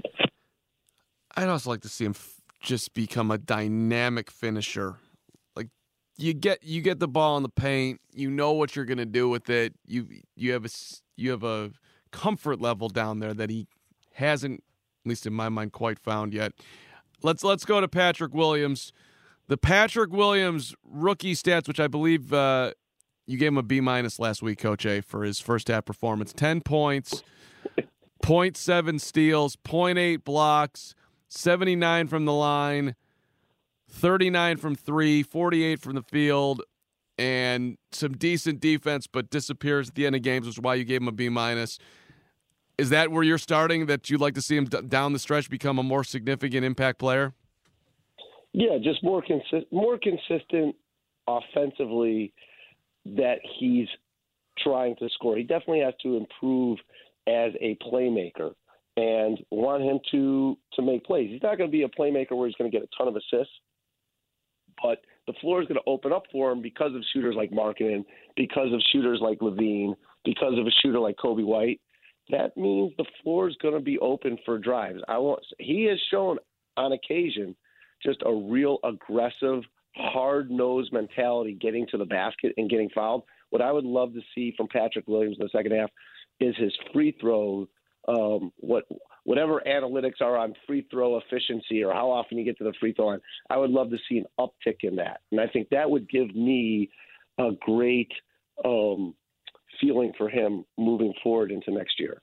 [SPEAKER 1] I'd also like to see him f- just become a dynamic finisher. Like you get you get the ball in the paint, you know what you're going to do with it. You you have a you have a comfort level down there that he hasn't, at least in my mind, quite found yet. Let's let's go to Patrick Williams. The Patrick Williams rookie stats, which I believe uh, you gave him a B minus last week, Coach A, for his first half performance. Ten points, zero point seven steals, zero point eight blocks, seventy-nine from the line, thirty-nine from three, forty-eight from the field, and some decent defense, but disappears at the end of games, which is why you gave him a B minus. Is that where you're starting, that you'd like to see him d- down the stretch become a more significant impact player?
[SPEAKER 2] Yeah, just more consi- more consistent offensively that he's trying to score. He definitely has to improve as a playmaker and want him to, to make plays. He's not going to be a playmaker where he's going to get a ton of assists, but the floor is going to open up for him because of shooters like Markkanen, because of shooters like Levine, because of a shooter like Kobe White. That means the floor is going to be open for drives. I want. He has shown on occasion just a real aggressive, hard-nosed mentality getting to the basket and getting fouled. What I would love to see from Patrick Williams in the second half is his free throw, um, what whatever analytics are on free throw efficiency or how often you get to the free throw line. I would love to see an uptick in that. And I think that would give me a great um, – feeling for him moving forward into next year.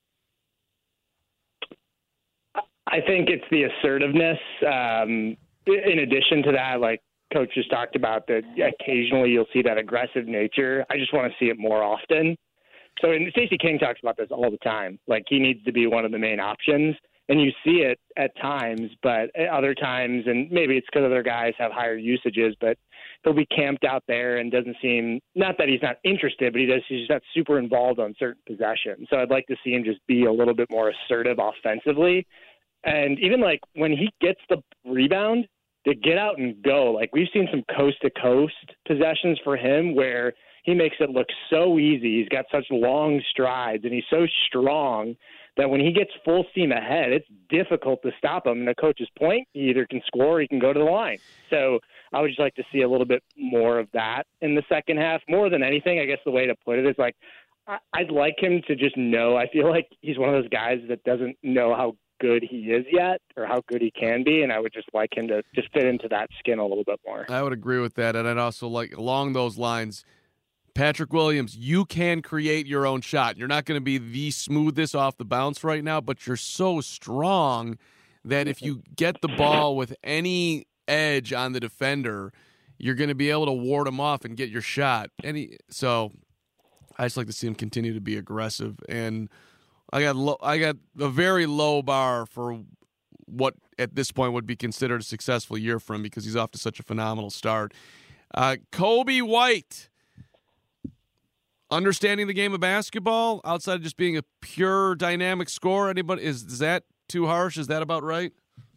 [SPEAKER 4] I think it's the assertiveness. Um, in addition to that, like Coach just talked about, that occasionally you'll see that aggressive nature. I just want to see it more often. So, and Stacey King talks about this all the time. Like he needs to be one of the main options. And you see it at times, but at other times, and maybe it's because other guys have higher usages, but he'll be camped out there and doesn't seem, not that he's not interested, but he does, he's just not super involved on certain possessions. So I'd like to see him just be a little bit more assertive offensively. And even like when he gets the rebound, to get out and go. Like we've seen some coast to coast possessions for him where he makes it look so easy. He's got such long strides and he's so strong that when he gets full steam ahead, it's difficult to stop him. And the coach's point, he either can score or he can go to the line. So I would just like to see a little bit more of that in the second half. More than anything, I guess the way to put it is like, I'd like him to just know. I feel like he's one of those guys that doesn't know how good he is yet or how good he can be. And I would just like him to just fit into that skin a little bit more.
[SPEAKER 1] I would agree with that. And I'd also like, along those lines, Patrick Williams, you can create your own shot. You're not going to be the smoothest off the bounce right now, but you're so strong that if you get the ball with any edge on the defender, you're going to be able to ward him off and get your shot. Any so I just like to see him continue to be aggressive. And I got low, I got a very low bar for what at this point would be considered a successful year for him because he's off to such a phenomenal start. Uh, Kobe White. Understanding the game of basketball outside of just being a pure dynamic scorer, anybody is, is that too harsh? Is that about right?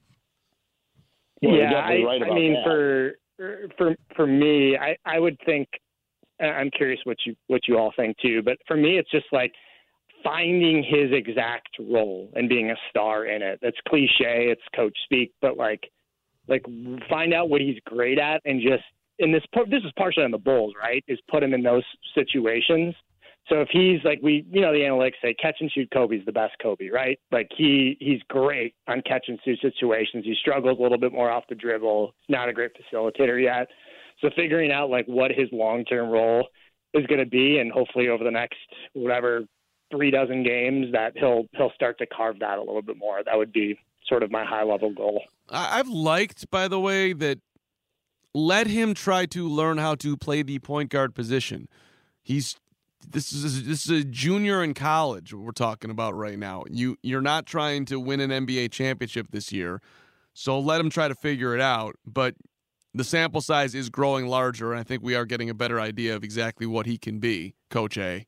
[SPEAKER 2] Well,
[SPEAKER 4] yeah, I,
[SPEAKER 2] right
[SPEAKER 4] I mean,
[SPEAKER 2] that.
[SPEAKER 4] for for for me, I, I would think. I'm curious what you what you all think too, but for me, it's just like finding his exact role and being a star in it. That's cliche, it's coach speak, but like like find out what he's great at and just. And this this is partially on the Bulls, right, is put him in those situations So if he's like we, you know, the analytics say catch and shoot Kobe's the best Kobe, right? Like he he's great on catch and shoot situations. He struggles a little bit more off the dribble. He's not a great facilitator yet. So figuring out like what his long-term role is going to be, and hopefully over the next whatever three dozen games that he'll he'll start to carve that a little bit more. That would be sort of my high-level goal.
[SPEAKER 1] I've liked, by the way, that let him try to learn how to play the point guard position. He's This is this is a junior in college we're talking about right now. You you're not trying to win an N B A championship this year, so let him try to figure it out. But the sample size is growing larger, and I think we are getting a better idea of exactly what he can be, Coach A.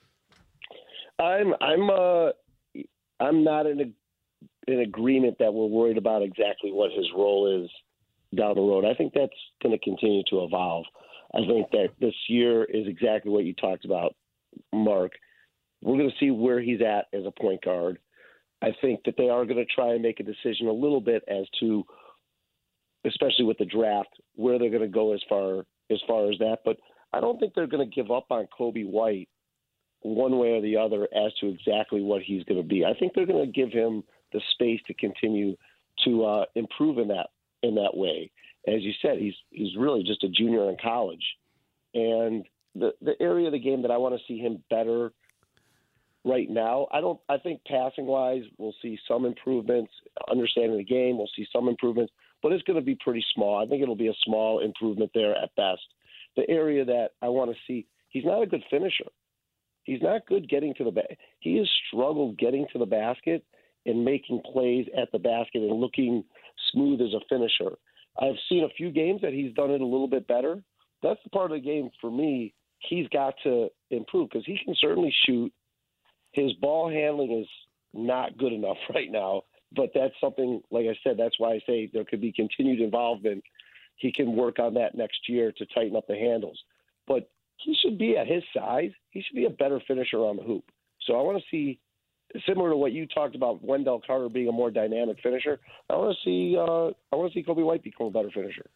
[SPEAKER 2] I'm I'm uh I'm not in a, in agreement that we're worried about exactly what his role is down the road. I think that's going to continue to evolve. I think that this year is exactly what you talked about, Mark. We're going to see where he's at as a point guard. I think that they are going to try and make a decision a little bit as to, especially with the draft, where they're going to go as far as far as that. But I don't think they're going to give up on Coby White one way or the other as to exactly what he's going to be. I think they're going to give him the space to continue to uh, improve in that in that way. As you said, he's he's really just a junior in college, and the the area of the game that I want to see him better right now, I don't. I think passing wise, we'll see some improvements. Understanding the game, we'll see some improvements, but it's going to be pretty small. I think it'll be a small improvement there at best. The area that I want to see, he's not a good finisher. He's not good getting to the basket. He has struggled getting to the basket and making plays at the basket and looking smooth as a finisher. I've seen a few games that he's done it a little bit better. That's the part of the game for me he's got to improve, because he can certainly shoot. His ball handling is not good enough right now, but that's something, like I said, that's why I say there could be continued involvement. He can work on that next year to tighten up the handles. But he should be at his size. He should be a better finisher on the hoop. So I want to see, similar to what you talked about, Wendell Carter being a more dynamic finisher. I want to see, uh, I want to see Coby White become a better finisher.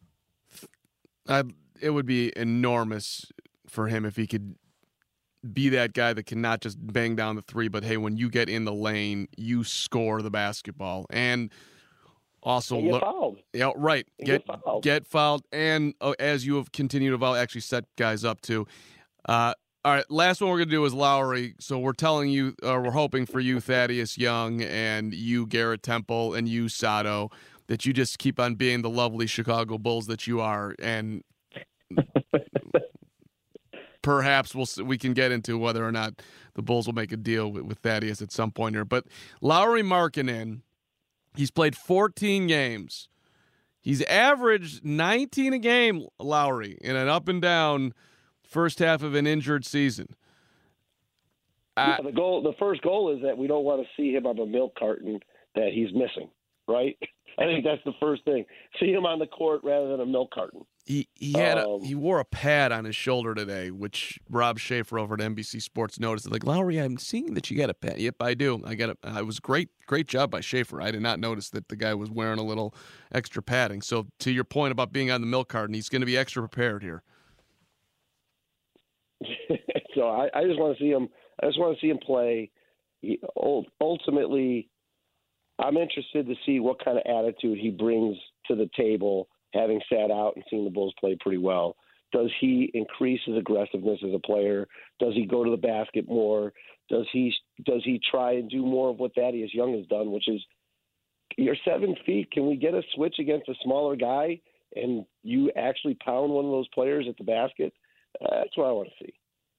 [SPEAKER 1] I, it would be enormous for him if he could be that guy that can not just bang down the three, but hey, when you get in the lane, you score the basketball. And also,
[SPEAKER 2] and get fouled.
[SPEAKER 1] Yeah, right.
[SPEAKER 2] And
[SPEAKER 1] get
[SPEAKER 2] get fouled.
[SPEAKER 1] Get fouled, and uh, as you have continued to evolve, actually set guys up too. Uh, all right, last one we're gonna do is Lowry. So we're telling you, uh, we're hoping for you, Thaddeus Young, and you, Garrett Temple, and you, Sato, that you just keep on being the lovely Chicago Bulls that you are, and perhaps we'll we can get into whether or not the Bulls will make a deal with, with Thaddeus at some point here. But Lauri Markkanen, he's played fourteen games. He's averaged nineteen a game, Lowry, in an up and down first half of an injured season.
[SPEAKER 2] Uh, yeah, the goal, the first goal is that we don't want to see him on the milk carton that he's missing, right? I think that's the first thing. See him on the court rather than a milk carton.
[SPEAKER 1] He he had
[SPEAKER 2] um,
[SPEAKER 1] a, he wore a pad on his shoulder today, which Rob Schaefer over at N B C Sports noticed. Like, Lowry, I'm seeing that you got a pad. Yep, I do. I got it. Uh, it was great, great job by Schaefer. I did not notice that the guy was wearing a little extra padding. So to your point about being on the milk carton, he's going to be extra prepared here.
[SPEAKER 2] so I, I just want to see him. I just want to see him play. He, ultimately, I'm interested to see what kind of attitude he brings to the table, having sat out and seen the Bulls play pretty well. Does he increase his aggressiveness as a player? Does he go to the basket more? Does he does he try and do more of what Thaddeus Young has done, which is, you're seven feet. Can we get a switch against a smaller guy and you actually pound one of those players at the basket? Uh, that's what I want to see.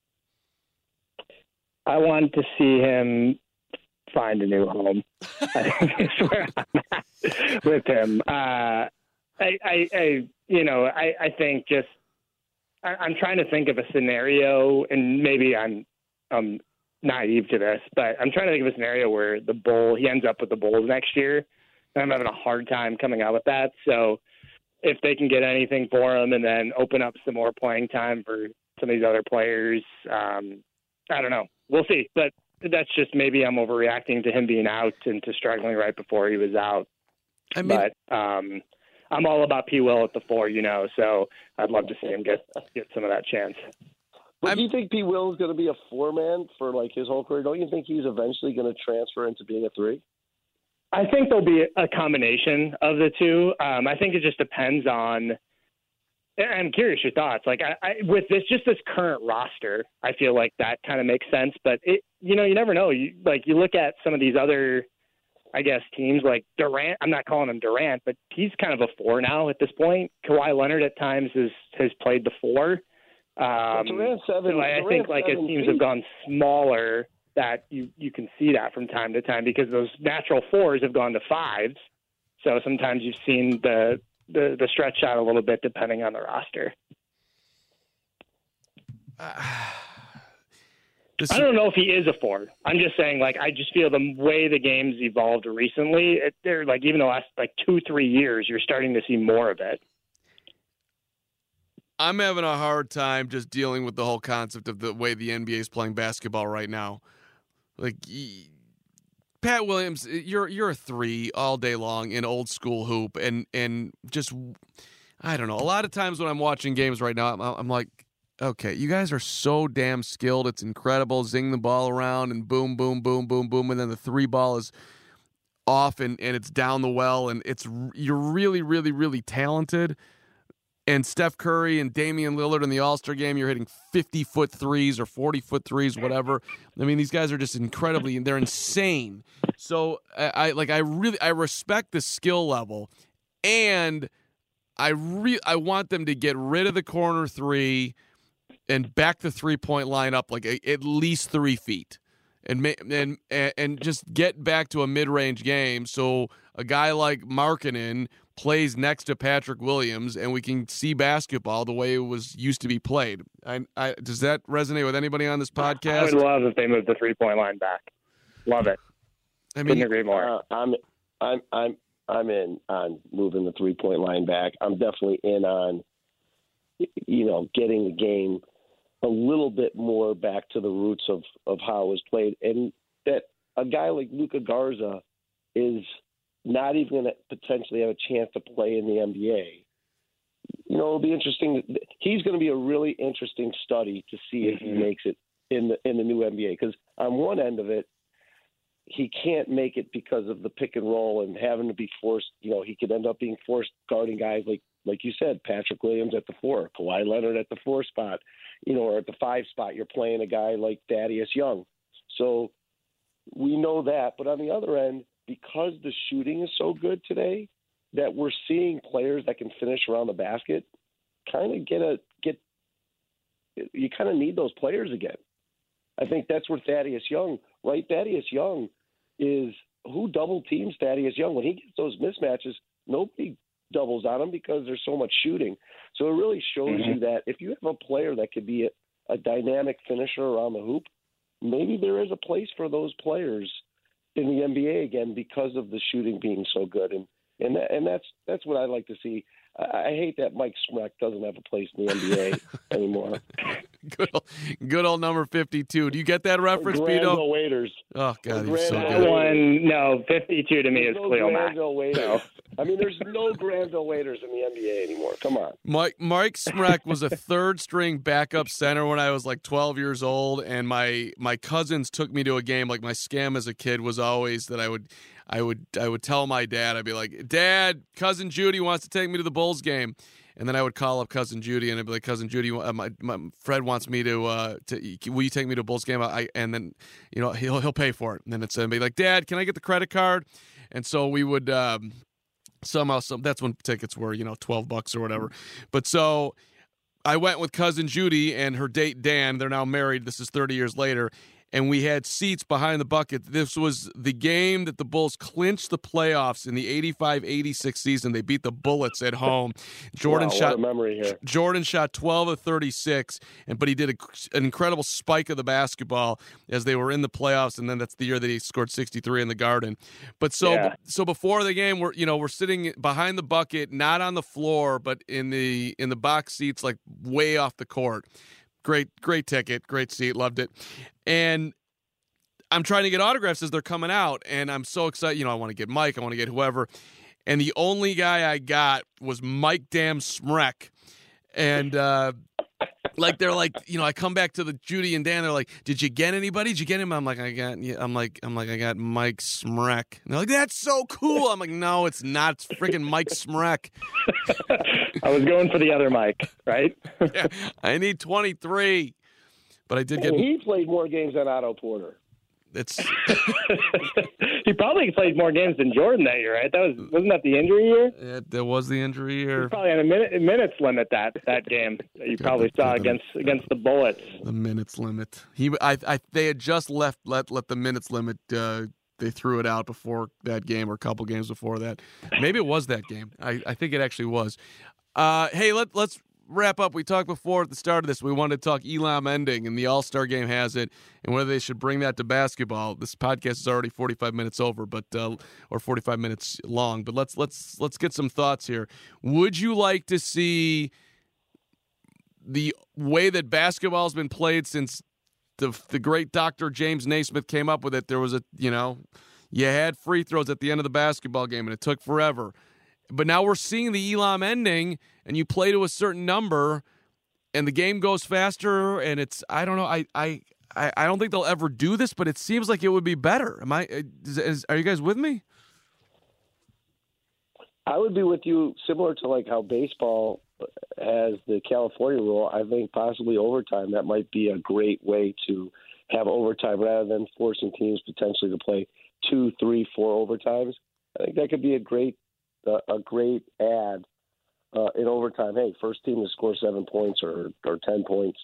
[SPEAKER 4] I want to see him find a new home. I think that's where I'm at with him. Uh, I, I, I, you know, I, I think just I, I'm trying to think of a scenario, and maybe I'm um, naive to this, but I'm trying to think of a scenario where the Bull he ends up with the Bulls next year. And I'm having a hard time coming out with that. So if they can get anything for him and then open up some more playing time for some of these other players, um, I don't know. We'll see. But that's just maybe I'm overreacting to him being out and to struggling right before he was out.
[SPEAKER 1] I mean,
[SPEAKER 4] but um, I'm all about P. Will at the four, you know, so I'd love to see him get get some of that chance.
[SPEAKER 2] But
[SPEAKER 1] I'm,
[SPEAKER 2] do you think P. Will is going to be a four-man for like his whole career? Don't you think he's eventually going to transfer into being a three?
[SPEAKER 4] I think there'll be a combination of the two. Um, I think it just depends on. I'm curious your thoughts. Like I, I, with this, just this current roster, I feel like that kind of makes sense. But it, you know, you never know. You like you look at some of these other, I guess, teams like Durant. I'm not calling him Durant, but he's kind of a four now at this point. Kawhi Leonard at times has has played the four. Um,
[SPEAKER 2] Durant seven.
[SPEAKER 4] So I, I think like as teams have gone smaller, that you you can see that from time to time because those natural fours have gone to fives. So sometimes you've seen the the, the stretch out a little bit depending on the roster.
[SPEAKER 1] Uh,
[SPEAKER 4] I don't know if he is a four. I'm just saying, like, I just feel the way the game's evolved recently, it, they're like even the last like two, three years, you're starting to see more of it.
[SPEAKER 1] I'm having a hard time just dealing with the whole concept of the way the N B A is playing basketball right now. Like, Pat Williams, you're you're a three all day long in old school hoop, and and just I don't know. A lot of times when I'm watching games right now, I'm, I'm like, okay, you guys are so damn skilled. It's incredible. Zing the ball around and boom, boom, boom, boom, boom, and then the three ball is off and and it's down the well, and it's you're really, really, really talented. And Steph Curry and Damian Lillard in the All-Star game, you're hitting fifty-foot threes or forty-foot threes, whatever. I mean, these guys are just incredibly, they're insane. So I, I like, I really, I respect the skill level, and I re, I want them to get rid of the corner three and back the three-point line up like a, at least three feet, and and and just get back to a mid-range game. So a guy like Markkanen plays next to Patrick Williams, and we can see basketball the way it was used to be played. I, I, does that resonate with anybody on this podcast?
[SPEAKER 4] I would love if they moved the three-point line back. Love it.
[SPEAKER 1] I mean,
[SPEAKER 4] couldn't agree more.
[SPEAKER 2] Uh, I'm, I'm, I'm, I'm in on moving the three-point line back. I'm definitely in on, you know, getting the game a little bit more back to the roots of, of how it was played, and that a guy like Luka Garza is not even going to potentially have a chance to play in the N B A. You know, it'll be interesting. He's going to be a really interesting study to see if
[SPEAKER 4] mm-hmm.
[SPEAKER 2] he makes it in the in the new N B A. Because on one end of it, he can't make it because of the pick and roll and having to be forced. You know, he could end up being forced guarding guys like like you said, Patrick Williams at the four, Kawhi Leonard at the four spot, you know, or at the five spot. You're playing a guy like Thaddeus Young. So we know that. But on the other end, because the shooting is so good today, that we're seeing players that can finish around the basket kind of get a get. You kind of need those players again. I think that's where Thaddeus Young, right? Thaddeus Young is who double teams Thaddeus Young when he gets those mismatches. Nobody doubles on him because there's so much shooting. So it really shows mm-hmm. you that if you have a player that could be a, a dynamic finisher around the hoop, maybe there is a place for those players in the N B A again because of the shooting being so good, and and that, and that's that's what I like to see. I, I hate that Mike Smrek doesn't have a place in the N B A anymore.
[SPEAKER 1] Good old, good old number fifty-two. Do you get that reference,
[SPEAKER 2] Granville
[SPEAKER 1] Pito?
[SPEAKER 2] Waiters.
[SPEAKER 1] Oh God,
[SPEAKER 2] he's
[SPEAKER 1] so
[SPEAKER 2] good.
[SPEAKER 1] good.
[SPEAKER 4] One, no, fifty-two to me
[SPEAKER 2] there's
[SPEAKER 4] is
[SPEAKER 2] no
[SPEAKER 4] Khalil Mack.
[SPEAKER 2] Granville Waiters. No. I mean, there's no Granville Waiters in the N B A anymore. Come on.
[SPEAKER 1] Mike Mike Smrek was a third string backup center when I was like twelve years old, and my my cousins took me to a game. Like my scam as a kid was always that I would I would I would tell my dad, I'd be like, Dad, cousin Judy wants to take me to the Bulls game. And then I would call up cousin Judy, and I'd be like, "Cousin Judy, uh, my, my Fred wants me to, uh, to. Will you take me to a Bulls game?" I and then, you know, he'll he'll pay for it. And then it's uh, be like, "Dad, can I get the credit card?" And so we would um, somehow some. That's when tickets were, you know, twelve bucks or whatever. But so I went with cousin Judy and her date Dan. They're now married. This is thirty years later. And we had seats behind the bucket. This was the game that the Bulls clinched the playoffs in the eighty-five eighty-six season. They beat the Bullets at home. Jordan
[SPEAKER 2] wow,
[SPEAKER 1] shot
[SPEAKER 2] what a memory here.
[SPEAKER 1] Jordan shot twelve of thirty-six, and but he did a, an incredible spike of the basketball as they were in the playoffs, and then that's the year that he scored sixty-three in the Garden. But so
[SPEAKER 4] yeah.
[SPEAKER 1] so before the game, we're you know we're sitting behind the bucket, not on the floor, but in the in the box seats, like way off the court. Great, great ticket, great seat, loved it. And I'm trying to get autographs as they're coming out, and I'm so excited. You know, I want to get Mike, I want to get whoever. And the only guy I got was Mike Damn Smrek. And uh, Like they're like, you know, I come back to the Judy and Dan. They're like, "Did you get anybody? Did you get him?" I'm like, "I got." I'm like, "I'm like, I got Mike Smrek." And they're like, "That's so cool." I'm like, "No, it's not. It's freaking Mike Smrek."
[SPEAKER 4] I was going for the other Mike, right?
[SPEAKER 1] Yeah, I need twenty-three, but I did get.
[SPEAKER 2] And he played more games than Otto Porter.
[SPEAKER 1] It's.
[SPEAKER 4] He probably played more games than Jordan that year, right? That was wasn't that the injury year?
[SPEAKER 1] Yeah, there was the injury year.
[SPEAKER 4] He was probably on a minute minutes limit that that game that you probably
[SPEAKER 1] the,
[SPEAKER 4] saw
[SPEAKER 1] the,
[SPEAKER 4] against against the Bullets.
[SPEAKER 1] The minutes limit. He, I, I, they had just left let let the minutes limit. Uh, they threw it out before that game or a couple games before that. Maybe it was that game. I, I think it actually was. Uh, hey, let let's. wrap up. We talked before at the start of this. We wanted to talk Elam ending, and the All-Star game has it, and whether they should bring that to basketball. This podcast is already forty-five minutes over, but uh, or forty-five minutes long. But let's let's let's get some thoughts here. Would you like to see the way that basketball has been played since the the great Doctor James Naismith came up with it? There was a you know you had free throws at the end of the basketball game, and it took forever. But now we're seeing the Elam ending, and you play to a certain number, and the game goes faster, and it's I don't know I I, I don't think they'll ever do this, but it seems like it would be better. Am I? Is, is, are you guys with me?
[SPEAKER 2] I would be with you, similar to like how baseball has the California rule. I think possibly overtime. That might be a great way to have overtime rather than forcing teams potentially to play two, three, four overtimes. I think that could be a great. Uh, a great ad uh, in overtime. Hey, first team to score seven points or, or ten points.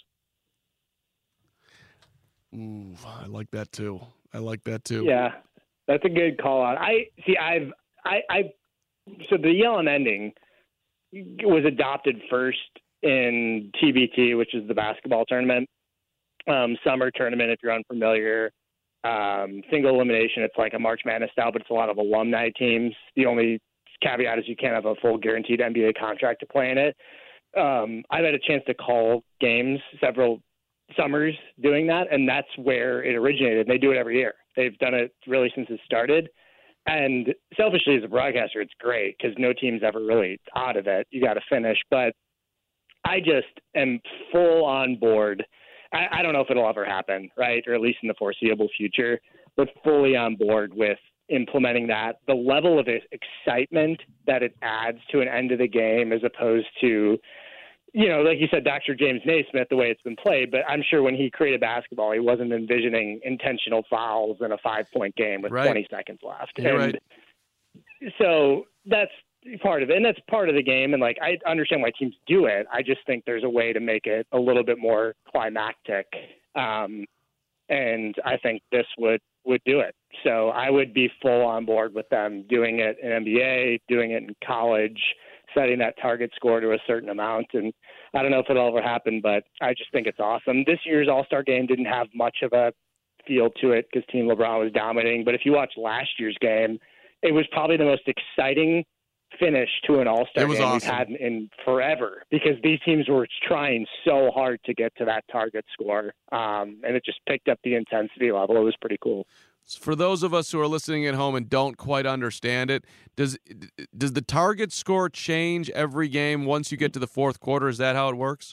[SPEAKER 1] Ooh, I like that too. I like that too.
[SPEAKER 4] Yeah, that's a good call out. I see. I've I I so the Elam ending was adopted first in T B T, which is the basketball tournament, um, summer tournament. If you're unfamiliar, um, single elimination. It's like a March Madness style, but it's a lot of alumni teams. The only caveat is you can't have a full guaranteed N B A contract to play in it. Um, I've had a chance to call games several summers doing that, and that's where it originated. They do it every year. They've done it really since it started. And selfishly, as a broadcaster, it's great because no team's ever really out of it. You got to finish. But I just am full on board. I, I don't know if it'll ever happen, right, or at least in the foreseeable future, but fully on board with implementing that. The level of excitement that it adds to an end of the game as opposed to, you know, like you said, Doctor James Naismith, the way it's been played, but I'm sure when he created basketball, he wasn't envisioning intentional fouls in a five-point game with right. twenty seconds left.
[SPEAKER 1] You're
[SPEAKER 4] and
[SPEAKER 1] right.
[SPEAKER 4] So that's part of it, and that's part of the game, and, like, I understand why teams do it. I just think there's a way to make it a little bit more climactic, um, and I think this would would do it. So I would be full on board with them doing it in N B A, doing it in college, setting that target score to a certain amount. And I don't know if it'll ever happen, but I just think it's awesome. This year's All-Star game didn't have much of a feel to it because Team LeBron was dominating. But if you watch last year's game, it was probably the most exciting finish to an All-Star game
[SPEAKER 1] awesome.
[SPEAKER 4] we've had in, in forever because these teams were trying so hard to get to that target score. Um, and it just picked up the intensity level. It was pretty cool.
[SPEAKER 1] For those of us who are listening at home and don't quite understand it, does does the target score change every game once you get to the fourth quarter? Is that how it works?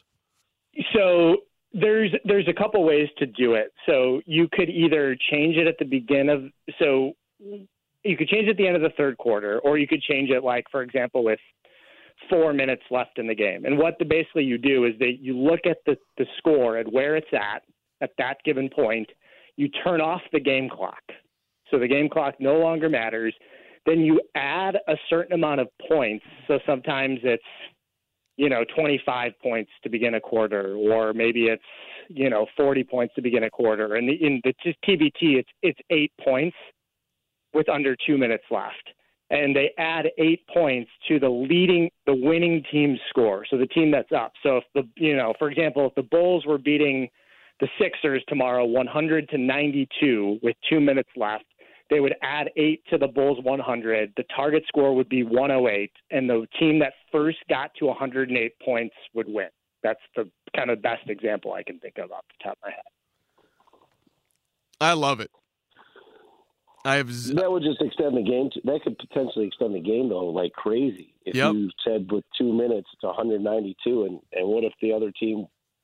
[SPEAKER 4] So there's there's a couple ways to do it. So you could either change it at the beginning of so you could change it at the end of the third quarter, or you could change it, like, for example, with four minutes left in the game. And what the, basically you do is that you look at the, the score and where it's at at that given point. You turn off the game clock. So the game clock no longer matters. Then you add a certain amount of points. So sometimes it's, you know, twenty-five points to begin a quarter, or maybe it's, you know, forty points to begin a quarter. And in the T B T, it's it's eight points with under two minutes left. And they add eight points to the leading, the winning team's score. So the team that's up. So if the, you know, for example, if the Bulls were beating the Sixers tomorrow one hundred to ninety-two with two minutes left, they would add eight to the Bulls one hundred. The target score would be one oh eight, and the team that first got to one hundred eight points would win. That's the kind of best example I can think of off the top of my head.
[SPEAKER 1] I love it. I have z-
[SPEAKER 2] that would just extend the game. To, that could potentially extend the game, though, like crazy. If
[SPEAKER 1] yep.
[SPEAKER 2] you said with two minutes to one hundred ninety-two, and, and what if the other team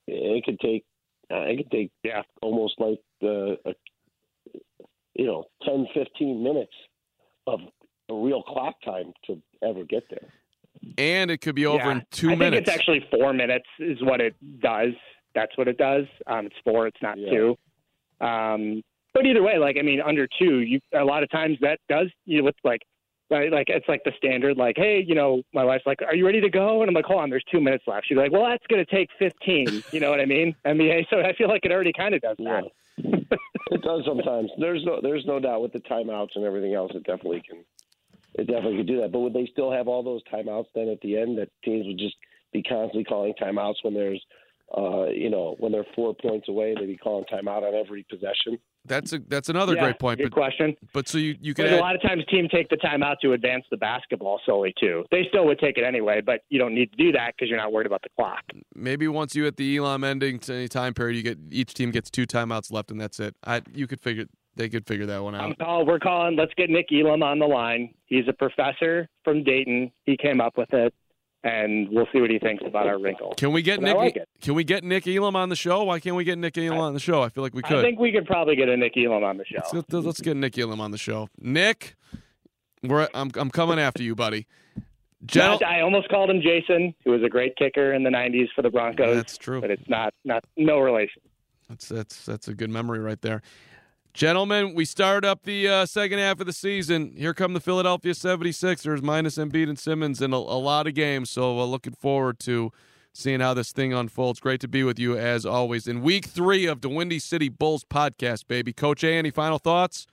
[SPEAKER 2] it could take uh, it could take yeah almost like uh, a, you know ten, fifteen minutes of a real clock time to ever get there.
[SPEAKER 1] And it could be over
[SPEAKER 4] yeah,
[SPEAKER 1] in two
[SPEAKER 4] I
[SPEAKER 1] minutes.
[SPEAKER 4] I think it's actually four minutes is what it does. That's what it does. Um, it's four. It's not yeah. two. Um, but either way, like I mean, under two, you a lot of times that does you know, with like. Right, like it's like the standard, like, hey, you know, my wife's like, are you ready to go? And I'm like, hold on, there's two minutes left. She's like, well, that's going to take fifteen. You know what I mean? I mean, so I feel like it already kind of does that.
[SPEAKER 2] Yeah. It does sometimes. There's no, there's no doubt with the timeouts and everything else. It definitely can, it definitely could do that. But would they still have all those timeouts then at the end? That teams would just be constantly calling timeouts when there's, uh, you know, when they're four points away, they'd be calling timeout on every possession.
[SPEAKER 1] That's a that's another
[SPEAKER 4] yeah,
[SPEAKER 1] great point.
[SPEAKER 4] Good
[SPEAKER 1] but,
[SPEAKER 4] question.
[SPEAKER 1] But so you you can
[SPEAKER 4] add, a lot of times teams take the timeout to advance the basketball solely too. They still would take it anyway, but you don't need to do that because you're not worried about the clock.
[SPEAKER 1] Maybe once you hit the Elam ending to any time period, you get each team gets two timeouts left, and that's it. I you could figure they could figure that one out.
[SPEAKER 4] I'm call, we're calling. Let's get Nick Elam on the line. He's a professor from Dayton. He came up with it. And we'll see what he thinks about our wrinkle.
[SPEAKER 1] Can we get
[SPEAKER 4] but
[SPEAKER 1] Nick?
[SPEAKER 4] Like
[SPEAKER 1] can we get Nick Elam on the show? Why can't we get Nick Elam on the show? I feel like we could.
[SPEAKER 4] I think we could probably get a Nick Elam on the show.
[SPEAKER 1] Let's, let's, let's get Nick Elam on the show. Nick, we're I'm I'm coming after you, buddy.
[SPEAKER 4] Gen- I almost called him Jason, who was a great kicker in the nineties for the Broncos.
[SPEAKER 1] That's true,
[SPEAKER 4] but it's not not no relation.
[SPEAKER 1] That's that's that's a good memory right there. Gentlemen, we start up the uh, second half of the season. Here come the Philadelphia seventy-sixers, minus Embiid and Simmons in a, a lot of games. So uh, looking forward to seeing how this thing unfolds. Great to be with you, as always, in week three of the Windy City Bulls podcast, baby. Coach A, any final thoughts?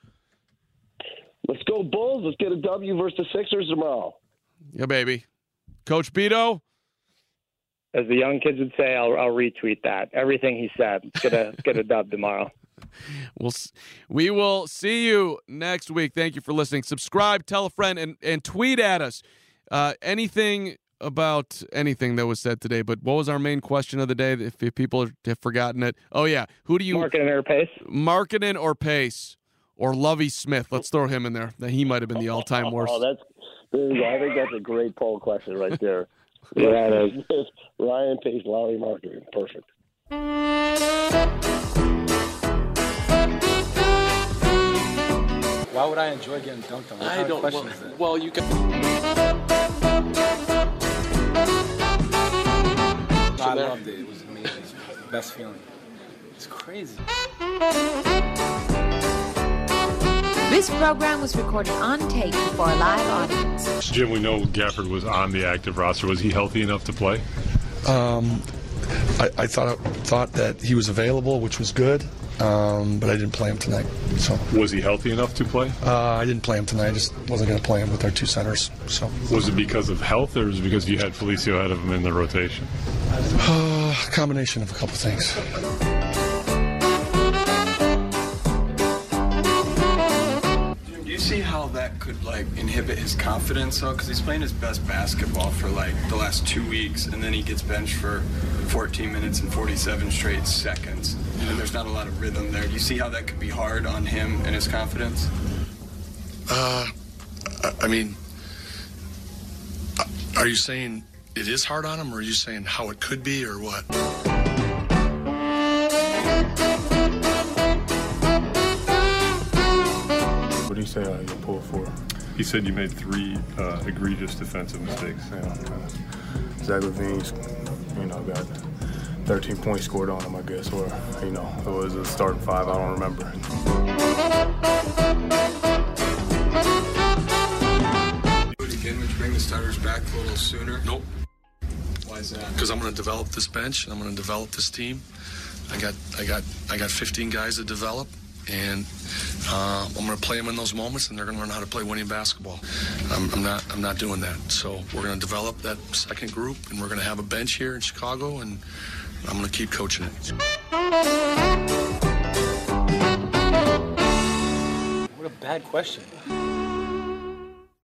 [SPEAKER 2] Let's go Bulls. Let's get a W versus the Sixers tomorrow.
[SPEAKER 1] Yeah, baby. Coach Beto?
[SPEAKER 4] As the young kids would say, I'll, I'll retweet that. Everything he said. Let's get a, let's get a dub tomorrow.
[SPEAKER 1] We'll, we will see you next week. Thank you for listening. Subscribe, tell a friend, and, and tweet at us. Uh, anything about anything that was said today, but what was our main question of the day, if, if people have forgotten it? Oh, yeah. Who do you...
[SPEAKER 4] Markkanen or Pace?
[SPEAKER 1] Markkanen or Pace or Lovie Smith. Let's throw him in there. He might have been the all-time worst.
[SPEAKER 2] Oh, that's... I think that's a great poll question right there. Yeah, Ryan Pace, Lauri Markkanen. Perfect.
[SPEAKER 8] Why would I enjoy getting dunked on? What
[SPEAKER 9] I don't.
[SPEAKER 8] Well,
[SPEAKER 9] well, you can.
[SPEAKER 8] I loved it. It was amazing. Best feeling. It's crazy.
[SPEAKER 10] This program was recorded on tape before a live audience.
[SPEAKER 11] Jim, we know Gafford was on the active roster. Was he healthy enough to play?
[SPEAKER 12] Um, I, I thought thought that he was available, which was good. Um, but I didn't play him tonight. So
[SPEAKER 11] was he healthy enough to play?
[SPEAKER 12] Uh, I didn't play him tonight. I just wasn't going to play him with our two centers. So
[SPEAKER 11] was it because of health, or was it because you had Felicio ahead of him in the rotation?
[SPEAKER 12] Uh, combination of a couple things.
[SPEAKER 13] Do you see how that could like inhibit his confidence, though? Because he's playing his best basketball for like the last two weeks, and then he gets benched for fourteen minutes and forty-seven straight seconds. And there's not a lot of rhythm there. Do you see how that could be hard on him and his confidence?
[SPEAKER 12] Uh, I mean, are you saying it is hard on him, or are you saying how it could be, or what?
[SPEAKER 14] What do you say I get pulled for?
[SPEAKER 11] He said you made three uh, egregious defensive mistakes.
[SPEAKER 14] Yeah, Zach LaVine's, you know, got thirteen points scored on him, I guess, or, you know, it was a starting five, I don't remember.
[SPEAKER 13] Do it again, would you bring the starters back a little sooner?
[SPEAKER 12] Nope.
[SPEAKER 13] Why is that?
[SPEAKER 12] Because I'm going to develop this bench, and I'm going to develop this team. I got, I got, I got fifteen guys to develop, and uh, I'm going to play them in those moments, and they're going to learn how to play winning basketball. I'm, I'm not, I'm not doing that. So we're going to develop that second group, and we're going to have a bench here in Chicago, and I'm going to keep coaching it.
[SPEAKER 8] What a bad question.